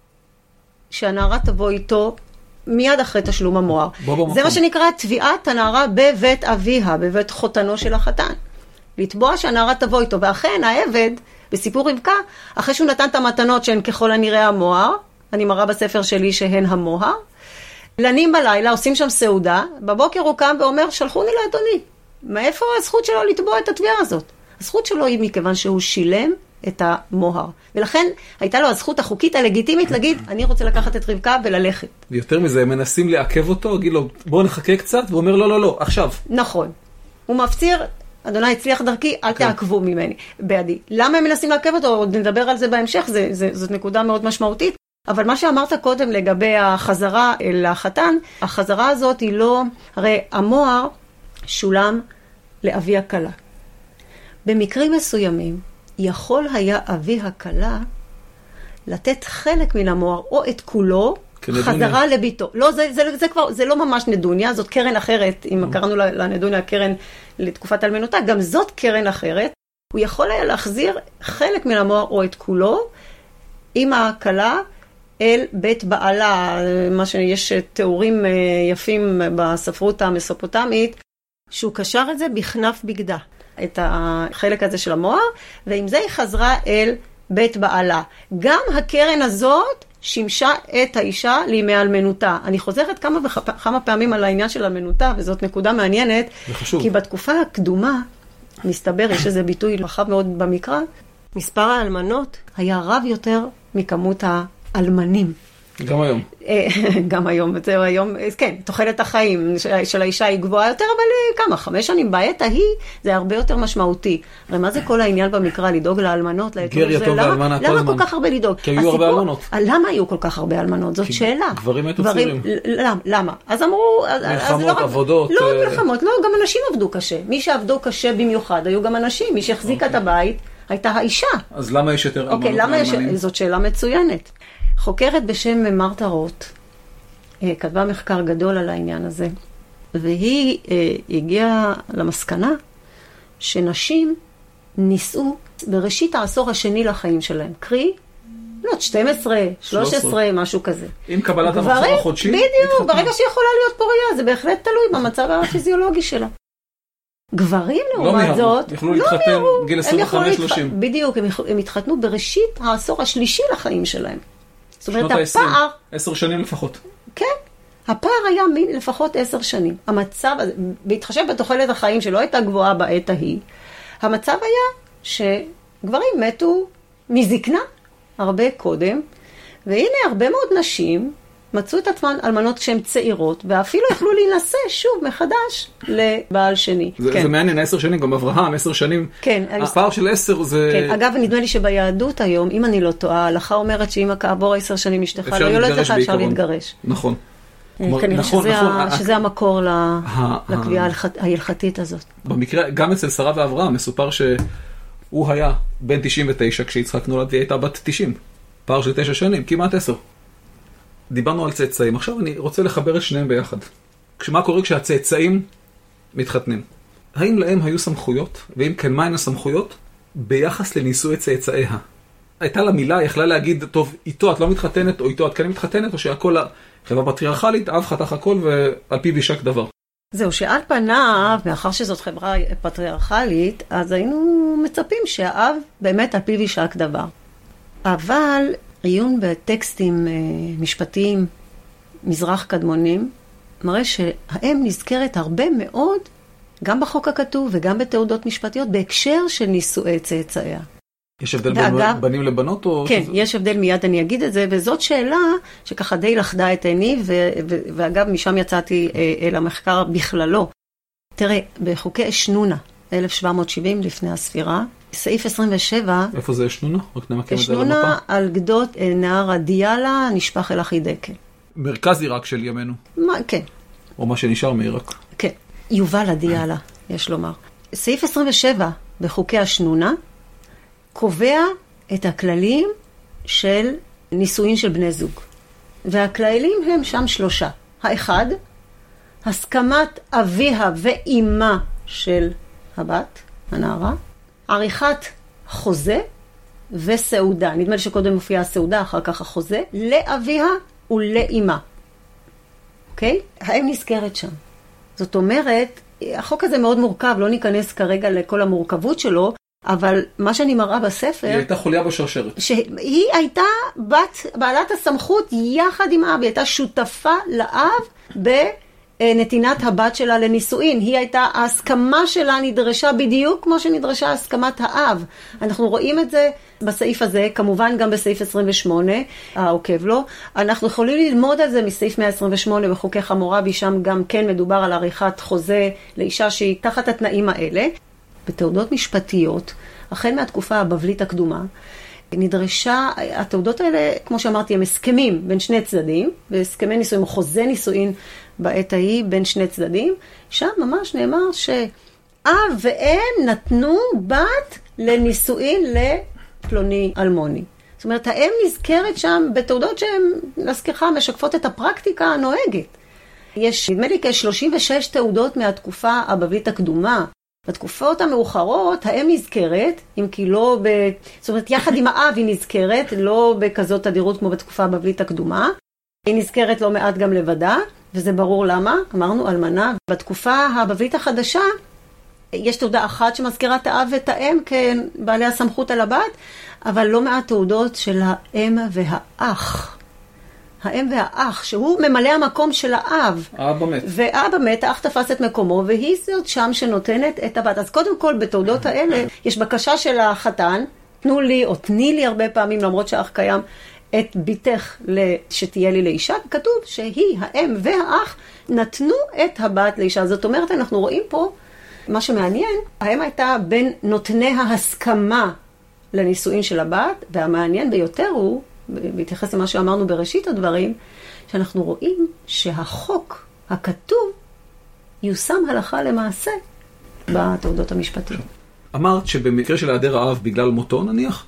שהנערה תבוא איתו מיד אחרי תשלום המוהר. זה מה שנקרא תביעת הנערה בבית אביה, בבית חותנו של החתן. לתבוע שהנערה תבוא איתו, ואכן העבד, בסיפור רבקה, אחרי שהוא נתן את המתנות שהן ככל הנראה המוהר, אני מראה בספר שלי שהן המוהר, לנים בלילה, עושים שם סעודה, בבוקר הוא קם ואומר, שלחוני לאדוני. מאיפה הזכות שלו לתבוע את התביעה הזאת? הזכות שלו היא מכיוון שהוא שילם את המוהר. ולכן הייתה לו הזכות החוקית הלגיטימית להגיד, אני רוצה לקחת את רבקה וללכת. ויותר מזה, הם מנסים לעכב אותו, להגיד לו, בואו נחכה קצת, והוא אומר, לא, עכשיו. נכון. הוא מפציר, אדוני הצליח דרכי, אל תעקבו ממני, בידי. למה הם מנסים לעכב אותו? עוד נדבר על זה בהמשך, זאת נקודה מאוד משמעותית. אבל מה שאמרת קודם לגבי החזרה אל החתן, החזרה הזאת היא לא, הרי המוהר שולם לאבי הכלה. במקרים מסוימים, יכול היה אבי הכלה לתת חלק מן המוהר, או את כולו, חזרה לביתו. לא, זה לא ממש נדוניה, זאת קרן אחרת, אם קראנו לנדוניה קרן לתקופת אלמנותה, גם זאת קרן אחרת. הוא יכול היה להחזיר חלק מן המוהר, או את כולו, עם הכלה אל בית בעלה, מה שיש תיאורים יפים בספרות המסופוטמית, שהוא קשר את זה בכנף בגדה. את החלק הזה של המוהר, ועם זה היא חזרה אל בית בעלה. גם הקרן הזאת שימשה את האישה לימי אלמנותה. אני חוזרת כמה פעמים על העניין של אלמנותה, וזאת נקודה מעניינת, כי בתקופה הקדומה, מסתבר, יש איזה ביטוי רחב מאוד במקרא, מספר האלמנות היה רב יותר מכמות האלמנים. גם היום. גם היום, היום, כן, תוחלת החיים של האישה היא גבוהה יותר, אבל כמה, 5 שנים בעת ההיא, זה הרבה יותר משמעותי. הרי מה זה כל העניין במקרא, לדאוג לאלמנות? גר יתום ואלמנה כל הזמן. למה כל כך הרבה לדאוג? כי היו הרבה אלמנות. למה היו כל כך הרבה אלמנות? זאת שאלה. גברים היו צעירים. למה? אז אמרו... מלחמות, עבודות. לא מלחמות, לא, גם אנשים עבדו קשה. מי שעבדו קשה במיוחד, היו גם אנשים. מי שהחזיקה את הבית, הייתה האישה. אז למה יש יותר אלמנות ואלמנים? זאת שאלה מצוינת. חוקרת בשם מרתה רוט, כתבה מחקר גדול על העניין הזה, והיא הגיעה למסקנה שנשים נישאו בראשית העשור השני לחיים שלהם, קרי, 12, 13, משהו כזה. עם קבלת המחזור החודשי? בדיוק, ברגע שיכולה להיות פוריה, זה בהחלט תלוי במצב הפיזיולוגי שלה. גברים לעומת זאת, יכלו להתחתן גיל 25-30. בדיוק, הם התחתנו בראשית העשור השלישי לחיים שלהם. זאת אומרת, הפער... 10 שנים לפחות. כן, הפער היה לפחות 10 שנים. המצב, בהתחשב בתוחלת החיים שלא הייתה גבוהה בעת ההיא, המצב היה שגברים מתו מזקנה הרבה קודם, והנה הרבה מאוד נשים מצאו את עצמן אלמנות כשהן צעירות, ואפילו יכלו להינשא שוב מחדש לבעל שני. זה מעניין, 10 שנים, גם אברהם, 10 שנים. כן. הפער של 10 זה... כן, אגב, נדמה לי שביהדות היום, אם אני לא טועה, ההלכה אומרת שאם כעבור 10 שנים אשתך לא יולדת לך, אפשר להתגרש. נכון. כנראה שזה המקור לקביעה ההלכתית הזאת. במקרה, גם אצל שרה ואברהם, מסופר שהוא היה בן 99 כשיצחק נולד, והיא הייתה בת 90. פער של 9 שנים, כמעט 10. דיברנו על צאצאים. עכשיו אני רוצה לחבר את שניהם ביחד. מה קורה כשהצאצאים מתחתנים? האם להם היו סמכויות? ואם כן, מהן הסמכויות? ביחס לנישואי צאצאיה. הייתה לה מילה, יכלה להגיד, טוב, איתו את לא מתחתנת, או איתו את כן מתחתנת, או שהכל חברה פטריארכלית, אב חתך הכל, ועל פיו יישק דבר. זהו, שעל פניו, מאחר שזאת חברה פטריארכלית, אז היינו מצפים שהאב באמת על פיו יישק דבר. אבל עיון בטקסטים משפטיים מזרח קדמונים, מראה שהאם נזכרת הרבה מאוד, גם בחוק הכתוב וגם בתעודות משפטיות, בהקשר של נישואי צאצאיה. יש הבדל בין בנים לבנות? כן, יש הבדל, מיד אני אגיד את זה, וזאת שאלה שככה די לחדה את עיני, ואגב, משם יצאתי אל המחקר בכללו. תראה, בחוקי אשנונה, 1770 לפני הספירה, סעיף 27... איפה זה אשנונה? רק נמקם את זה על המפה. אשנונה על גדות נהר הדיאלה נשפך אל החידקל. מרכז עיראק של ימינו. כן. או מה שנשאר מעיראק. כן, יובל הדיאלה, יש לומר. סעיף 27 בחוקי אשנונה, קובע את הכללים של נישואין של בני זוג. והכללים הם שם 3. האחד, הסכמת אביה ואימה של הבת, הנערה, עריכת חוזה וסעודה. נדמה לי שקודם מופיעה הסעודה, אחר כך החוזה, לאביה ולאימה. אוקיי? האם נזכרת שם? זאת אומרת, החוק הזה מאוד מורכב, לא ניכנס כרגע לכל המורכבות שלו, אבל מה שאני מראה בספר... היא הייתה חוליה בשרשרת. שהיא הייתה בעלת הסמכות יחד עם האב, היא הייתה שותפה לאב בנתינת הבת שלה לנישואין. היא הייתה, ההסכמה שלה נדרשה בדיוק כמו שנדרשה הסכמת האב. אנחנו רואים את זה בסעיף הזה, כמובן גם בסעיף 28, העוקב לו. אנחנו יכולים ללמוד על זה מסעיף 128 בחוקי חמורבי, שם גם כן מדובר על עריכת חוזה לאישה שהיא תחת התנאים האלה. בתעודות משפטיות, החל מהתקופה הבבלית הקדומה, נדרשה, התעודות האלה, כמו שאמרתי, הם הסכמים בין שני צדדים, והסכמי נישואין, חוזה נישואין בעת ההיא בין שני צדדים, שם ממש נאמר שאב ואם נתנו בת לנישואין לפלוני אלמוני. זאת אומרת, האם נזכרת שם בתעודות שהן, להזכירך, משקפות את הפרקטיקה הנוהגת. יש, נדמה לי, כ-36 תעודות מהתקופה הבבלית הקדומה, בתקופות המאוחרות, האם נזכרת, אם כי לא זאת אומרת, יחד עם האב היא נזכרת, לא בכזאת תדירות כמו בתקופה הבבלית הקדומה. היא נזכרת לא מעט גם לבדה, וזה ברור למה. אמרנו, אלמנה. בתקופה הבבלית החדשה, יש תעודה אחת שמזכירה את האב ואת האם, כבעלי הסמכות על הבת, אבל לא מעט תעודות של האם והאח. האם והאח, שהוא ממלא המקום של האב. האבא מת. ואבא מת, האח תפס את מקומו, והיא זאת שם שנותנת את הבת. אז קודם כל, בתעודות האלה, יש בקשה של החתן, תנו לי, או תני לי הרבה פעמים, למרות שהאח קיים, את ביתך שתהיה לי לאישה. כתוב שהיא, האם והאח, נתנו את הבת לאישה. זאת אומרת, אנחנו רואים פה, מה שמעניין, האם הייתה בין נותני ההסכמה לנישואין של הבת, והמעניין ביותר הוא, בהתייחס למה שאמרנו בראשית הדברים, שאנחנו רואים שהחוק הכתוב יושם הלכה למעשה בתעודות המשפטיות. אמרת שבמקרה של היעדר האב בגלל מותו נניח,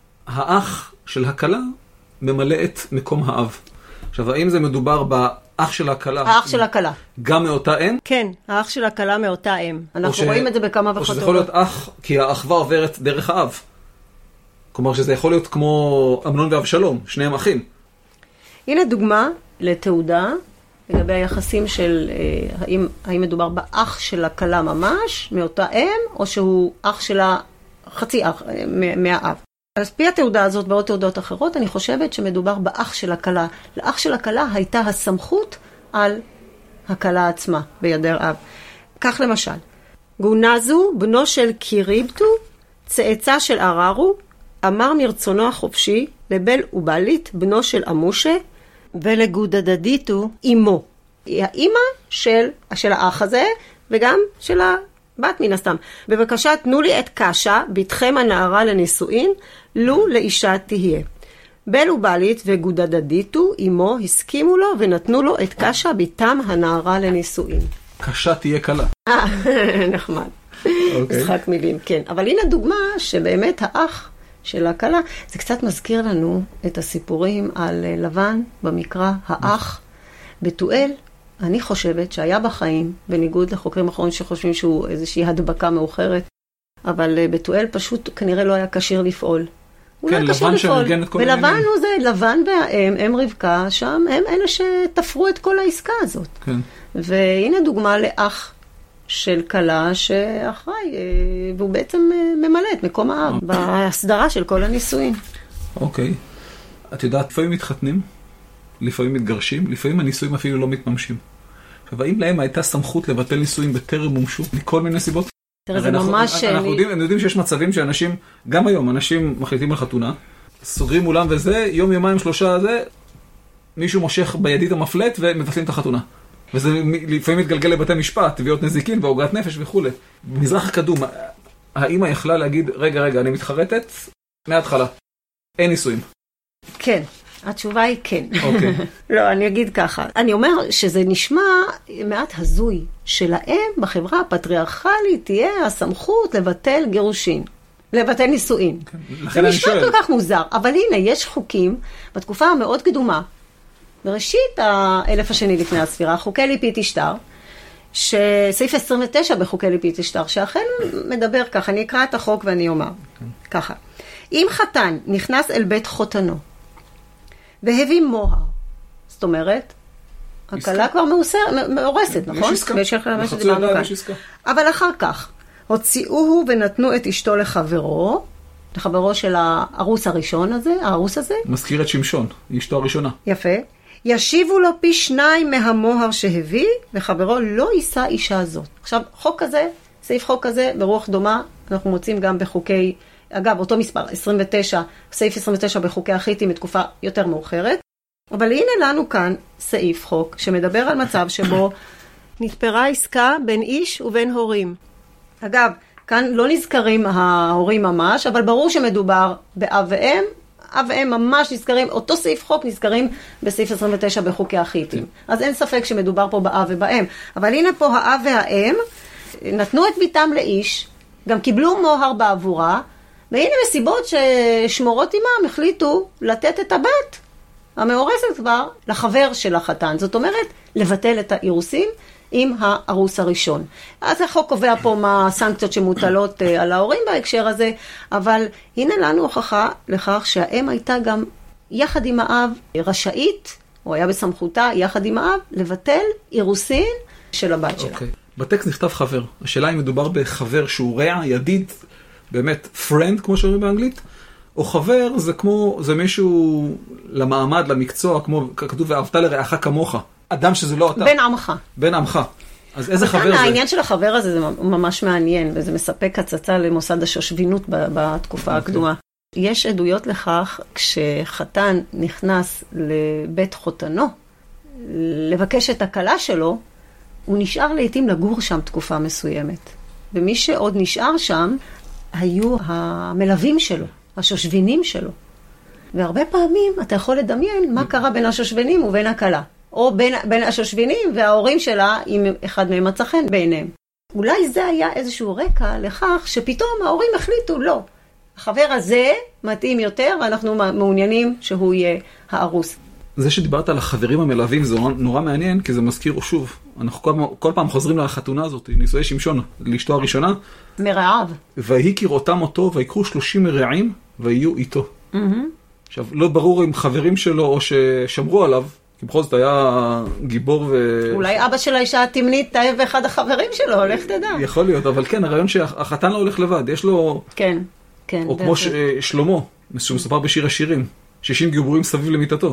האח של הכלה ממלא את מקום האב. עכשיו, האם זה מדובר באח של הכלה? האח של הכלה. גם מאותה אם? כן, האח של הכלה מאותה אם. אנחנו רואים את זה בכמה וכמה. או שזה יכול להיות אח, כי האחווה עוברת דרך האב. כלומר שזה יכול להיות כמו אמנון ואבשלום, שניהם אחים. הנה דוגמה לתעודה לגבי היחסים של האם מדובר באח של הכלה ממש, מאותה אם, או שהוא אח שלה חצי אח מהאב. אז פי התעודה הזאת ועוד תעודות אחרות, אני חושבת שמדובר באח של הכלה. לאח של הכלה הייתה הסמכות על הכלה עצמה בידר אב. כך למשל, גונזו, בנו של קיריבטו, צאצא של אררו, אמר מרצונו החופשי לבל ובלית, בנו של אמושה, ולגודדדיתו אמו. היא האמא של האח הזה, וגם של הבת מן הסתם. בבקשה, תנו לי את קשה, בתכם הנערה לנישואין, לו לאישה תהיה. בל ובלית וגודדדיתו אמו הסכימו לו, ונתנו לו את קשה, בתם הנערה לנישואין. קשה תהיה קלה. נחמד. משחק מילים, כן. אבל הנה דוגמה שבאמת האח של הקלה, זה קצת מזכיר לנו את הסיפורים על לבן, במקרא, האח, בתואל. אני חושבת שהיה בחיים, בניגוד לחוקרים אחרונים שחושבים שהוא איזושהי הדבקה מאוחרת, אבל בתואל פשוט כנראה לא היה קשיר לפעול. כן, לבן שארגן את כל העניינים. ולבן הוא זה, לבן והאם, אם רבקה, שם הם אלה שתפרו את כל העסקה הזאת. כן. והנה דוגמה לאח של קלה שאחראי, והוא בעצם ממלא את מקום האב, בהסדרה של כל הנישואין. אוקיי. את יודעת, לפעמים מתחתנים, לפעמים מתגרשים, לפעמים הנישואים אפילו לא מתממשים. עכשיו, האם להם הייתה סמכות לבטל נישואים בטרם מומשו, מכל מיני סיבות? תראה, זה ממש... אנחנו יודעים שיש מצבים שאנשים, גם היום, אנשים מחליטים על חתונה, סוגרים מולם וזה, יום, יומיים, שלושה זה, מישהו מושך בידית המפלט ומבטלים את החתונה. וזה לפעמים מתגלגל לבתי משפט, תביעות נזיקין והוגת נפש וכו'. במזרח הקדום, האמא יכלה להגיד, רגע, אני מתחרטת, מההתחלה. אין נישואים. כן. התשובה היא כן. אוקיי. לא, אני אגיד ככה. אני אומר שזה נשמע מעט הזוי, שלהם בחברה הפטריארכלית תהיה הסמכות לבטל גירושין, לבטל נישואין. זה נשמע כל כך מוזר, אבל הנה, יש חוקים בתקופה המאוד קדומה, בראשית האלף השני לפני הספירה, חוקי ליפית אשתר, שסעיף 29 בחוקי ליפית אשתר, שאכן מדבר ככה, אני אקרא את החוק ואני אומר ככה. אם חתן נכנס אל בית חותנו, והביא מוהר. זאת אומרת, הקלה כבר מאורסת, נכון? יש עסקה. אבל אחר כך, הוציאוהו ונתנו את אשתו לחברו של הארוס הראשון הזה, הארוס הזה. מזכיר את שמשון, אשתו הראשונה. יפה. ישיבו לו פי 2 מהמוהר שהביא, וחברו לא יישא אישה הזאת. עכשיו, חוק כזה, סעיף חוק כזה, ברוח דומה, אנחנו מוצאים גם בחוקי... אגב, אותו מספר, 29, סעיף 29 בחוקי החיתים, בתקופה יותר מאוחרת. אבל הנה לנו כאן סעיף חוק שמדבר על מצב שבו נתפרה עסקה בין איש ובין הורים. אגב, כאן לא נזכרים ההורים ממש, אבל ברור שמדובר באב ואם. אב ואם ממש נזכרים, אותו סעיף חוק נזכרים בסעיף 29 בחוקי החיתים. אז אין ספק שמדובר פה באב ובאם. אבל הנה פה האב והאם נתנו את ביתם לאיש, גם קיבלו מוהר בעבורה, והנה מסיבות ששמורות אימם החליטו לתת את הבת המאורסת כבר לחבר של החתן. זאת אומרת, לבטל את האירוסים עם הארוס הראשון. אז החוק קובע פה מה הסנקציות שמוטלות על ההורים בהקשר הזה, אבל הנה לנו הוכחה לכך שהאם הייתה גם יחד עם האב רשאית, או היה בסמכותה יחד עם האב, לבטל אירוסין של הבת שלה. בטקסט נכתב חבר. השאלה אם מדובר בחבר שהוא רע, ידיד, באמת friend, כמו שאומרים באנגלית, או חבר זה מישהו למעמד, למקצוע, כמו כתוב, ואהבת לרעך כמוך. אדם שזה לא אתה. בן עמך. בן עמך. אז איזה חבר זה? העניין של החבר הזה זה ממש מעניין, וזה מספק הצצה למוסד השושבינות בתקופה הקדומה. יש עדויות לכך, כשחתן נכנס לבית חותנו, לבקש את הקלה שלו, הוא נשאר לעתים לגור שם תקופה מסוימת. ומי שעוד נשאר שם, היו המלווים שלו, השושבינים שלו. והרבה פעמים אתה יכול לדמיין מה קרה בין השושבינים ובין הקלה. או בין השושבינים וההורים שלה, אם אחד מהם מצא חן בעיניהם. אולי זה היה איזשהו רקע לכך שפתאום ההורים החליטו, לא. החבר הזה מתאים יותר, ואנחנו מעוניינים שהוא יהיה הארוס. זה שדיברת על החברים המלווים זה נורא מעניין, כי זה מזכיר שוב. אנחנו כל פעם חוזרים לחתונה הזאת, נישואי שמשון, לאשתו הראשונה. מרעיו. והיא כראותם אותו, ויקחו 30 מרעים, ויהיו איתו. עכשיו, לא ברור אם חברים שלו או ששמרו עליו, כי בכל זאת היה גיבור אולי אבא של האישה התמנית תאהב באחד החברים שלו, הולך תדע. יכול להיות, אבל כן, הרעיון שהחתן לא הולך לבד, יש לו... כן, כן. או כמו שלמה, שמסופר בשיר השירים, 60 גיבורים סביב למיטתו.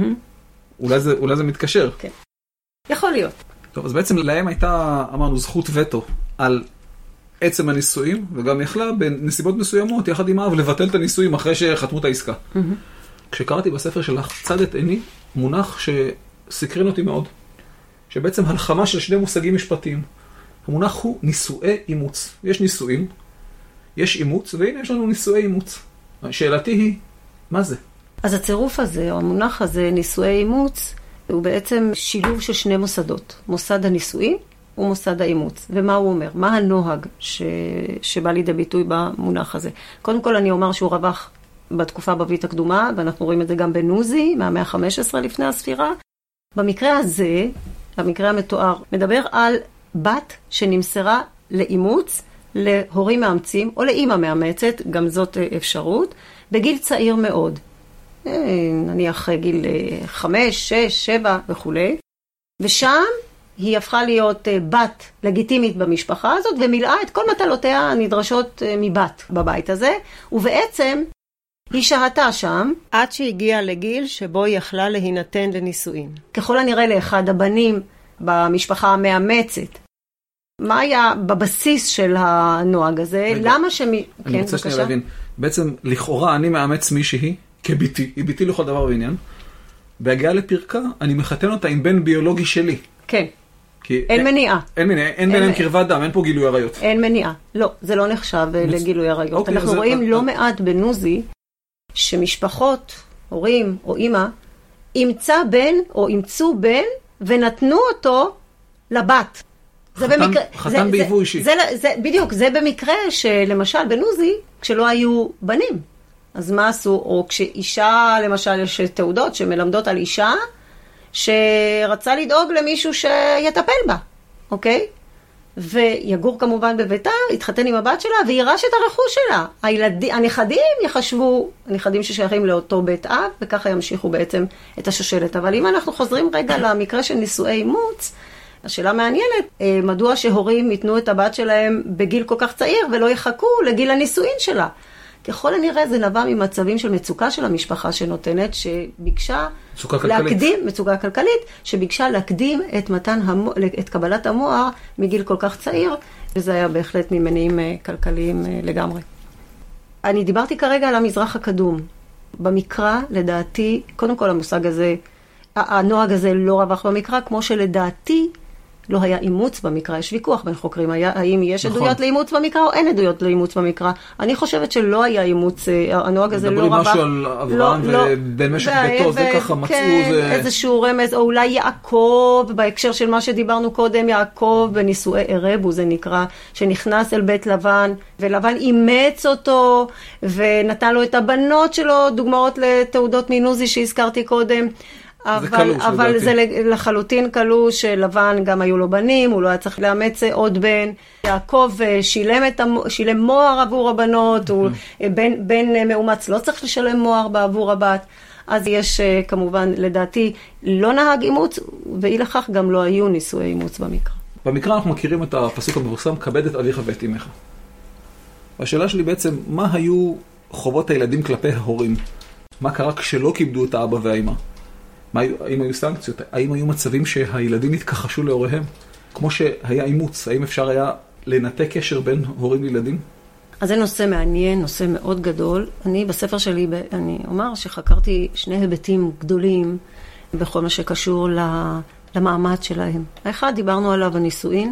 אולי זה מתקשר. כן. יכול להיות. טוב, אז בעצם להם הייתה, אמרנו, זכות וטו על עצם הנישואים, וגם יכלה בנסיבות מסוימות, יחד עם האב, לבטל את הנישואים אחרי שחתמו את העסקה. כשקראתי בספר שלך צד את עיני, מונח שסקרן אותי מאוד, שבעצם הלחמה של שני מושגים משפטיים. המונח הוא נישואי אימוץ. יש נישואים, יש אימוץ, והנה יש לנו נישואי אימוץ. שאלתי היא, מה זה? אז הצירוף הזה, או המונח הזה, נישואי אימוץ, הוא בעצם שילוב של שני מוסדות. מוסד הנישואים ומוסד האימוץ. ומה הוא אומר? מה הנוהג שבא לידי ביטוי במונח הזה? קודם כל אני אומר שהוא רווח בתקופה הבבלית הקדומה, ואנחנו רואים את זה גם בנוזי, מהמאה ה-15 לפני הספירה. במקרה הזה, המקרה המתואר, מדבר על בת שנמסרה לאימוץ, להורים מאמצים, או לאמא מאמצת, גם זאת אפשרות, בגיל צעיר מאוד. נניח גיל 5, 6, 7 וכו'. ושם היא הפכה להיות בת לגיטימית במשפחה הזאת, ומילאה את כל מטלותיה הנדרשות מבת בבית הזה, ובעצם היא שהתה שם עד שהגיעה לגיל שבו היא יכלה להינתן לנישואין. ככל הנראה לאחד הבנים במשפחה המאמצת. מה היה בבסיס של הנוהג הזה? למה אני רוצה שנייה להבין. בעצם לכאורה אני מאמץ מישהי כביתי, היא ביתי לכל דבר ועניין. בהגיעה לפרקה אני מחתן אותה עם בן ביולוגי שלי. כן. אין מניעה. אין ביניהם קרבת דם, אין פה גילוי עריות. אין מניעה. לא, זה לא נחשב לגילוי עריות. אנחנו רואים לא מעט בנוזי שמשפחות, הורים או אמא, אימצה בן או אימצו בן ונתנו אותו לבת. חתן ביבוא אישי. בדיוק, זה במקרה שלמשל בנוזי, כשלא היו בנים. אז מה עשו? או כשאישה, למשל, יש תעודות שמלמדות על אישה, שרצה לדאוג למישהו שיטפל בה, אוקיי? ויגור כמובן בביתה, התחתן עם הבת שלה, וירש את הרכוש שלה. הנכדים יחשבו, הנכדים ששייכים לאותו בית אב, וככה ימשיכו בעצם את השושלת. אבל אם אנחנו חוזרים רגע למקרה של נישואי אימוץ, השאלה מעניינת, מדוע שהורים ייתנו את הבת שלהם בגיל כל כך צעיר, ולא יחכו לגיל הנישואין שלה? ככל הנראה זה נבע ממצבים של מצוקה של המשפחה שנותנת, שביקשה להקדים, מצוקה כלכלית, שביקשה להקדים את קבלת המוער מגיל כל כך צעיר, וזה היה בהחלט ממניעים כלכליים לגמרי. אני דיברתי כרגע על המזרח הקדום. במקרא, לדעתי, קודם כל המושג הזה, הנוהג הזה לא רווח במקרא, כמו שלדעתי לא היה אימוץ במקרא. יש ויכוח בין חוקרים, האם יש עדויות לאימוץ במקרא או אין עדויות לאימוץ במקרא. אני חושבת שלא היה אימוץ, הנוהג הזה לא רווח. מדברים משהו על אברהם ובן משך ביתו, זה ככה מצאו. כן, איזשהו רמז, או אולי יעקב, בהקשר של מה שדיברנו קודם, יעקב בנישואי ערבו, זה נקרא, שנכנס אל בית לבן, ולבן אימץ אותו, ונתן לו את הבנות שלו, דוגמאות לתעודות מנוזי שהזכרתי קודם. אבל זה לחלוטין קלו שלבן גם היו לו בנים, הוא לא היה צריך לאמץ עוד בן. יעקב שילם מוהר עבור הבנות, בן מאומץ לא צריך לשלם מוהר בעבור הבת. אז יש כמובן לדעתי לא נהג אימוץ, ואי לכך גם לא היו נישואי אימוץ במקרא. במקרא אנחנו מכירים את הפסוק המפורסם, כבד את אביך ואת אמך. השאלה שלי בעצם, מה היו חובות הילדים כלפי ההורים? מה קרה כשלא כיבדו את האבא והאמא? האם היו סנקציות? האם היו מצבים שהילדים התכחשו להוריהם? כמו שהיה אימוץ, האם אפשר היה לנתק קשר בין הורים לילדים? אז זה נושא מעניין, נושא מאוד גדול. אני בספר שלי, אני אומר שחקרתי שני היבטים גדולים בכל מה שקשור למעמד שלהם. האחד, דיברנו עליו הנישואין,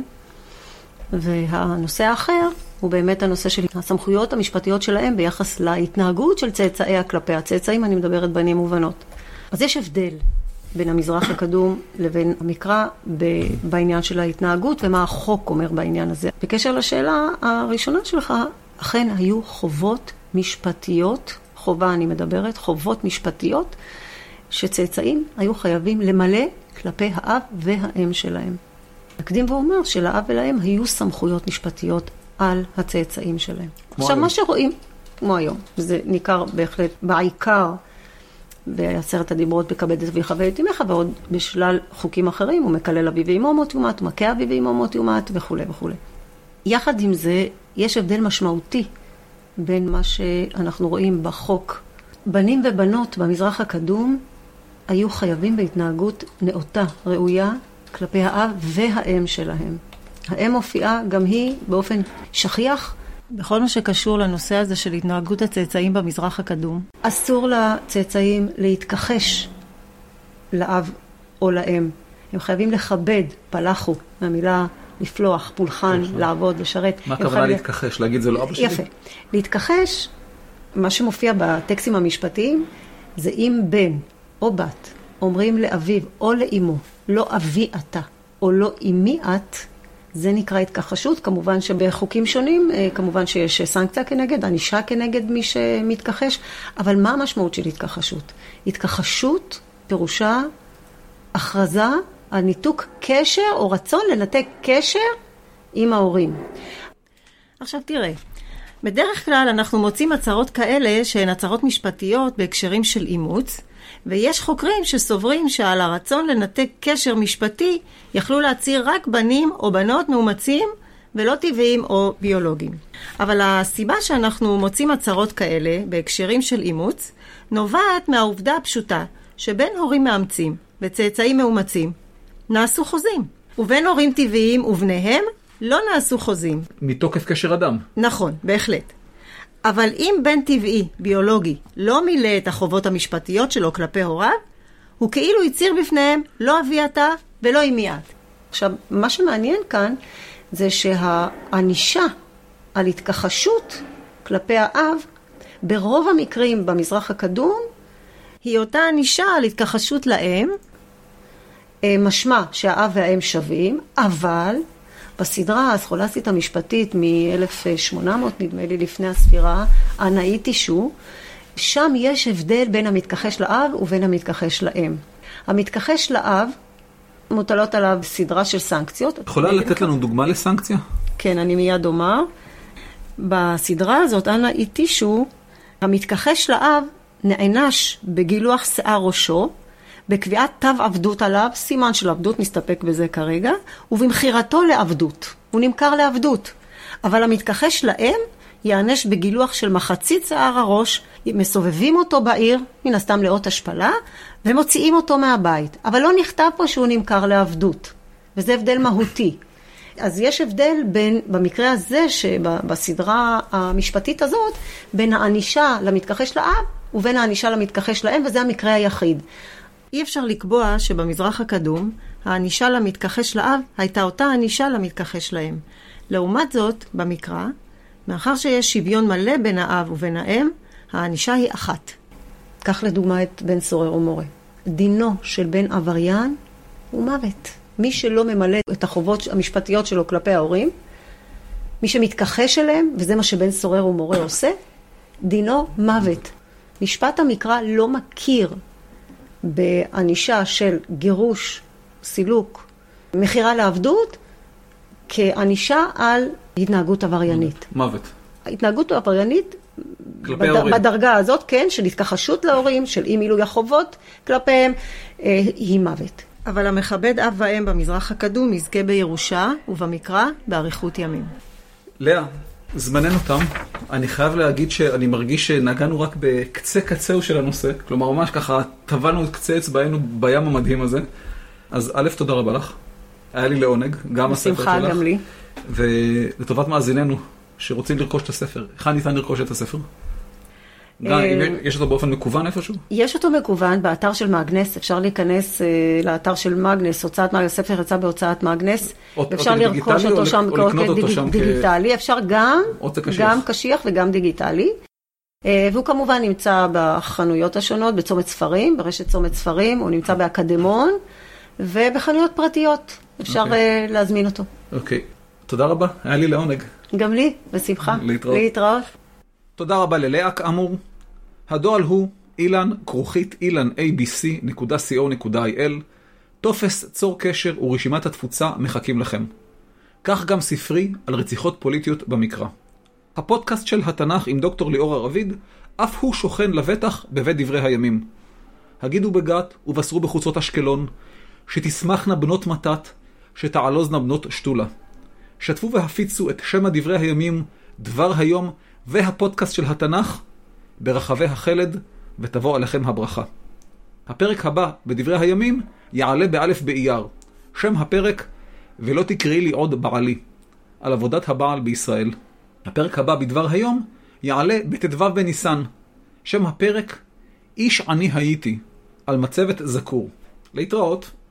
והנושא האחר הוא באמת הנושא של הסמכויות המשפטיות שלהם ביחס להתנהגות של צאצאיה כלפי הצאצאים, אני מדברת בנים ובנות. אז יש הבדל בין המזרח הקדום לבין המקרא בעניין של ההתנהגות ומה החוק אומר בעניין הזה. בקשר לשאלה הראשונה שלך, אכן היו חובות משפטיות, חובה אני מדברת, חובות משפטיות, שצאצאים היו חייבים למלא כלפי האב והאם שלהם. נקדים ואומר שלאב ולאם היו סמכויות משפטיות על הצאצאים שלהם. עכשיו מה שרואים, כמו היום, זה ניכר בהחלט בעיקר, בעשרת הדיברות בכבד את אביך ואת אמך, ועוד בשלל חוקים אחרים, הוא מקלל אביו ואמו מות יומת, מכה אביו ואמו מות יומת וכו' וכו'. יחד עם זה, יש הבדל משמעותי בין מה שאנחנו רואים בחוק. בנים ובנות במזרח הקדום היו חייבים בהתנהגות נאותה, ראויה, כלפי האב והאם שלהם. האם הופיעה גם היא באופן שכיח, בכל מה שקשור לנושא הזה של התנהגות הצאצאים במזרח הקדום. אסור לצאצאים להתכחש לאב או לאם. הם חייבים לכבד, פלחו, מהמילה לפלוח, פולחן, לעבוד, לשרת. מה הכוונה להתכחש? להגיד זה לא אבא שלי? יפה. להתכחש, מה שמופיע בטקסטים המשפטיים, זה אם בן או בת אומרים לאביו או לאמו, לא אבי אתה או לא אמי את, זה נקרא התכחשות. כמובן שבחוקים שונים, כמובן שיש סנקציה כנגד, ענישה כנגד מי שמתכחש, אבל מה המשמעות של התכחשות? התכחשות פירושה הכרזה על ניתוק קשר או רצון לנתק קשר עם ההורים. עכשיו תראה, בדרך כלל אנחנו מוצאים הצהרות כאלה שהן הצהרות משפטיות בהקשרים של אימוץ, ויש חוקרים שסוברים שעל הרצון לנתק קשר משפטי יכלו להצהיר רק בנים או בנות מאומצים ולא טבעיים או ביולוגיים. אבל הסיבה שאנחנו מוצאים הצהרות כאלה בהקשרים של אימוץ נובעת מהעובדה הפשוטה שבין הורים מאמצים וצאצאים מאומצים נעשו חוזים, ובין הורים טבעיים ובניהם לא נעשו חוזים. מתוקף קשר אדם. נכון, בהחלט. אבל אם בן טבעי, ביולוגי, לא מילא את החובות המשפטיות שלו כלפי הוריו, הוא כאילו הצהיר בפניהם לא אבי אתה ולא אמי את. עכשיו, מה שמעניין כאן זה שהענישה על התכחשות כלפי האב, ברוב המקרים במזרח הקדום, היא אותה ענישה על התכחשות לאם, משמע שהאב והאם שווים, אבל בסדרה הסכולסטית המשפטית מ-1800 נדמה לי לפני הספירה, אנאית אישו, שם יש הבדל בין המתכחש לאב ובין המתכחש לאם. המתכחש לאב מוטלות עליו סדרה של סנקציות. יכולה לתת לנו דוגמה לסנקציה? כן, אני מיד אומר. בסדרה הזאת, אנאית אישו, המתכחש לאב נענש בגילוח שיער ראשו, בקביעת תו עבדות עליו, סימן של עבדות, מסתפק בזה כרגע, ובמחירתו לעבדות. הוא נמכר לעבדות. אבל המתכחש לאם יענש בגילוח של מחצית שיער הראש, מסובבים אותו בעיר, מן הסתם לאות השפלה, ומוציאים אותו מהבית. אבל לא נכתב פה שהוא נמכר לעבדות. וזה הבדל מהותי. אז יש הבדל בין, במקרה הזה, שבסדרה המשפטית הזאת, בין הענישה למתכחש לאב, ובין הענישה למתכחש לאם, וזה המקרה היחיד. אי אפשר לקבוע שבמזרח הקדום, הענישה למתכחש לאב הייתה אותה ענישה למתכחש לאם. לעומת זאת, במקרא, מאחר שיש שוויון מלא בין האב ובין האם, הענישה היא אחת. קח לדוגמה את בן סורר ומורה. דינו של בן עבריין הוא מוות. מי שלא ממלא את החובות המשפטיות שלו כלפי ההורים, מי שמתכחש אליהם, וזה מה שבן סורר ומורה עושה, דינו מוות. משפט המקרא לא מכיר בענישה של גירוש, סילוק, מחירה לעבדות, כענישה על התנהגות עבריינית. מוות. ההתנהגות העבריינית בדרגה הזאת, כן, של התכחשות להורים, של אי מילוי החובות כלפיהם, היא מוות. אבל המכבד אב ואם במזרח הקדום יזכה בירושה, ובמקרא באריכות ימים. לאה, זמננו תם. אני חייב להגיד שאני מרגיש שנגענו רק בקצה קצהו של הנושא, כלומר ממש ככה טבענו את קצה אצבענו בים המדהים הזה. אז א', תודה רבה לך. היה לי לעונג, גם הספר שלך. בשמחה, גם לי. ולטובת מאזיננו שרוצים לרכוש את הספר, היכן ניתן לרכוש את הספר? יש אותו באופן מקוון איפשהו? יש אותו מקוון באתר של מאגנס, אפשר להיכנס לאתר של מאגנס, הספר יצא בהוצאת מאגנס, אפשר לרכוש אותו שם דיגיטלי, אפשר גם קשיח וגם דיגיטלי, והוא כמובן נמצא בחנויות השונות, בצומת ספרים, ברשת צומת ספרים, הוא נמצא באקדמון, ובחנויות פרטיות, אפשר להזמין אותו. אוקיי, תודה רבה, היה לי לעונג. גם לי, בשמחה. להתראות. תודה רבה ללאה כאמור. הדואל הוא ilan@abc.co.il. טופס צור קשר ורשימת התפוצה מחכים לכם. כך גם ספרי על רציחות פוליטיות במקרא. הפודקאסט של התנ"ך עם דוקטור ליאור הרביד, אף הוא שוכן לבטח בבית דברי הימים. הגידו בגת ובשרו בחוצות אשקלון, שתשמחנה בנות מתת, שתעלוזנה בנות שתולה. שתפו והפיצו את שם דברי הימים, דבר היום, והפודקאסט של התנ"ך ברחבי החלד, ותבוא עליכם הברכה. הפרק הבא בדברי הימים יעלה באלף באייר. שם הפרק, ולא תקראי לי עוד בעלי, על עבודת הבעל בישראל. הפרק הבא בדבר היום יעלה בט"ו בניסן. שם הפרק, איש עני הייתי, על מצבת זכור. להתראות.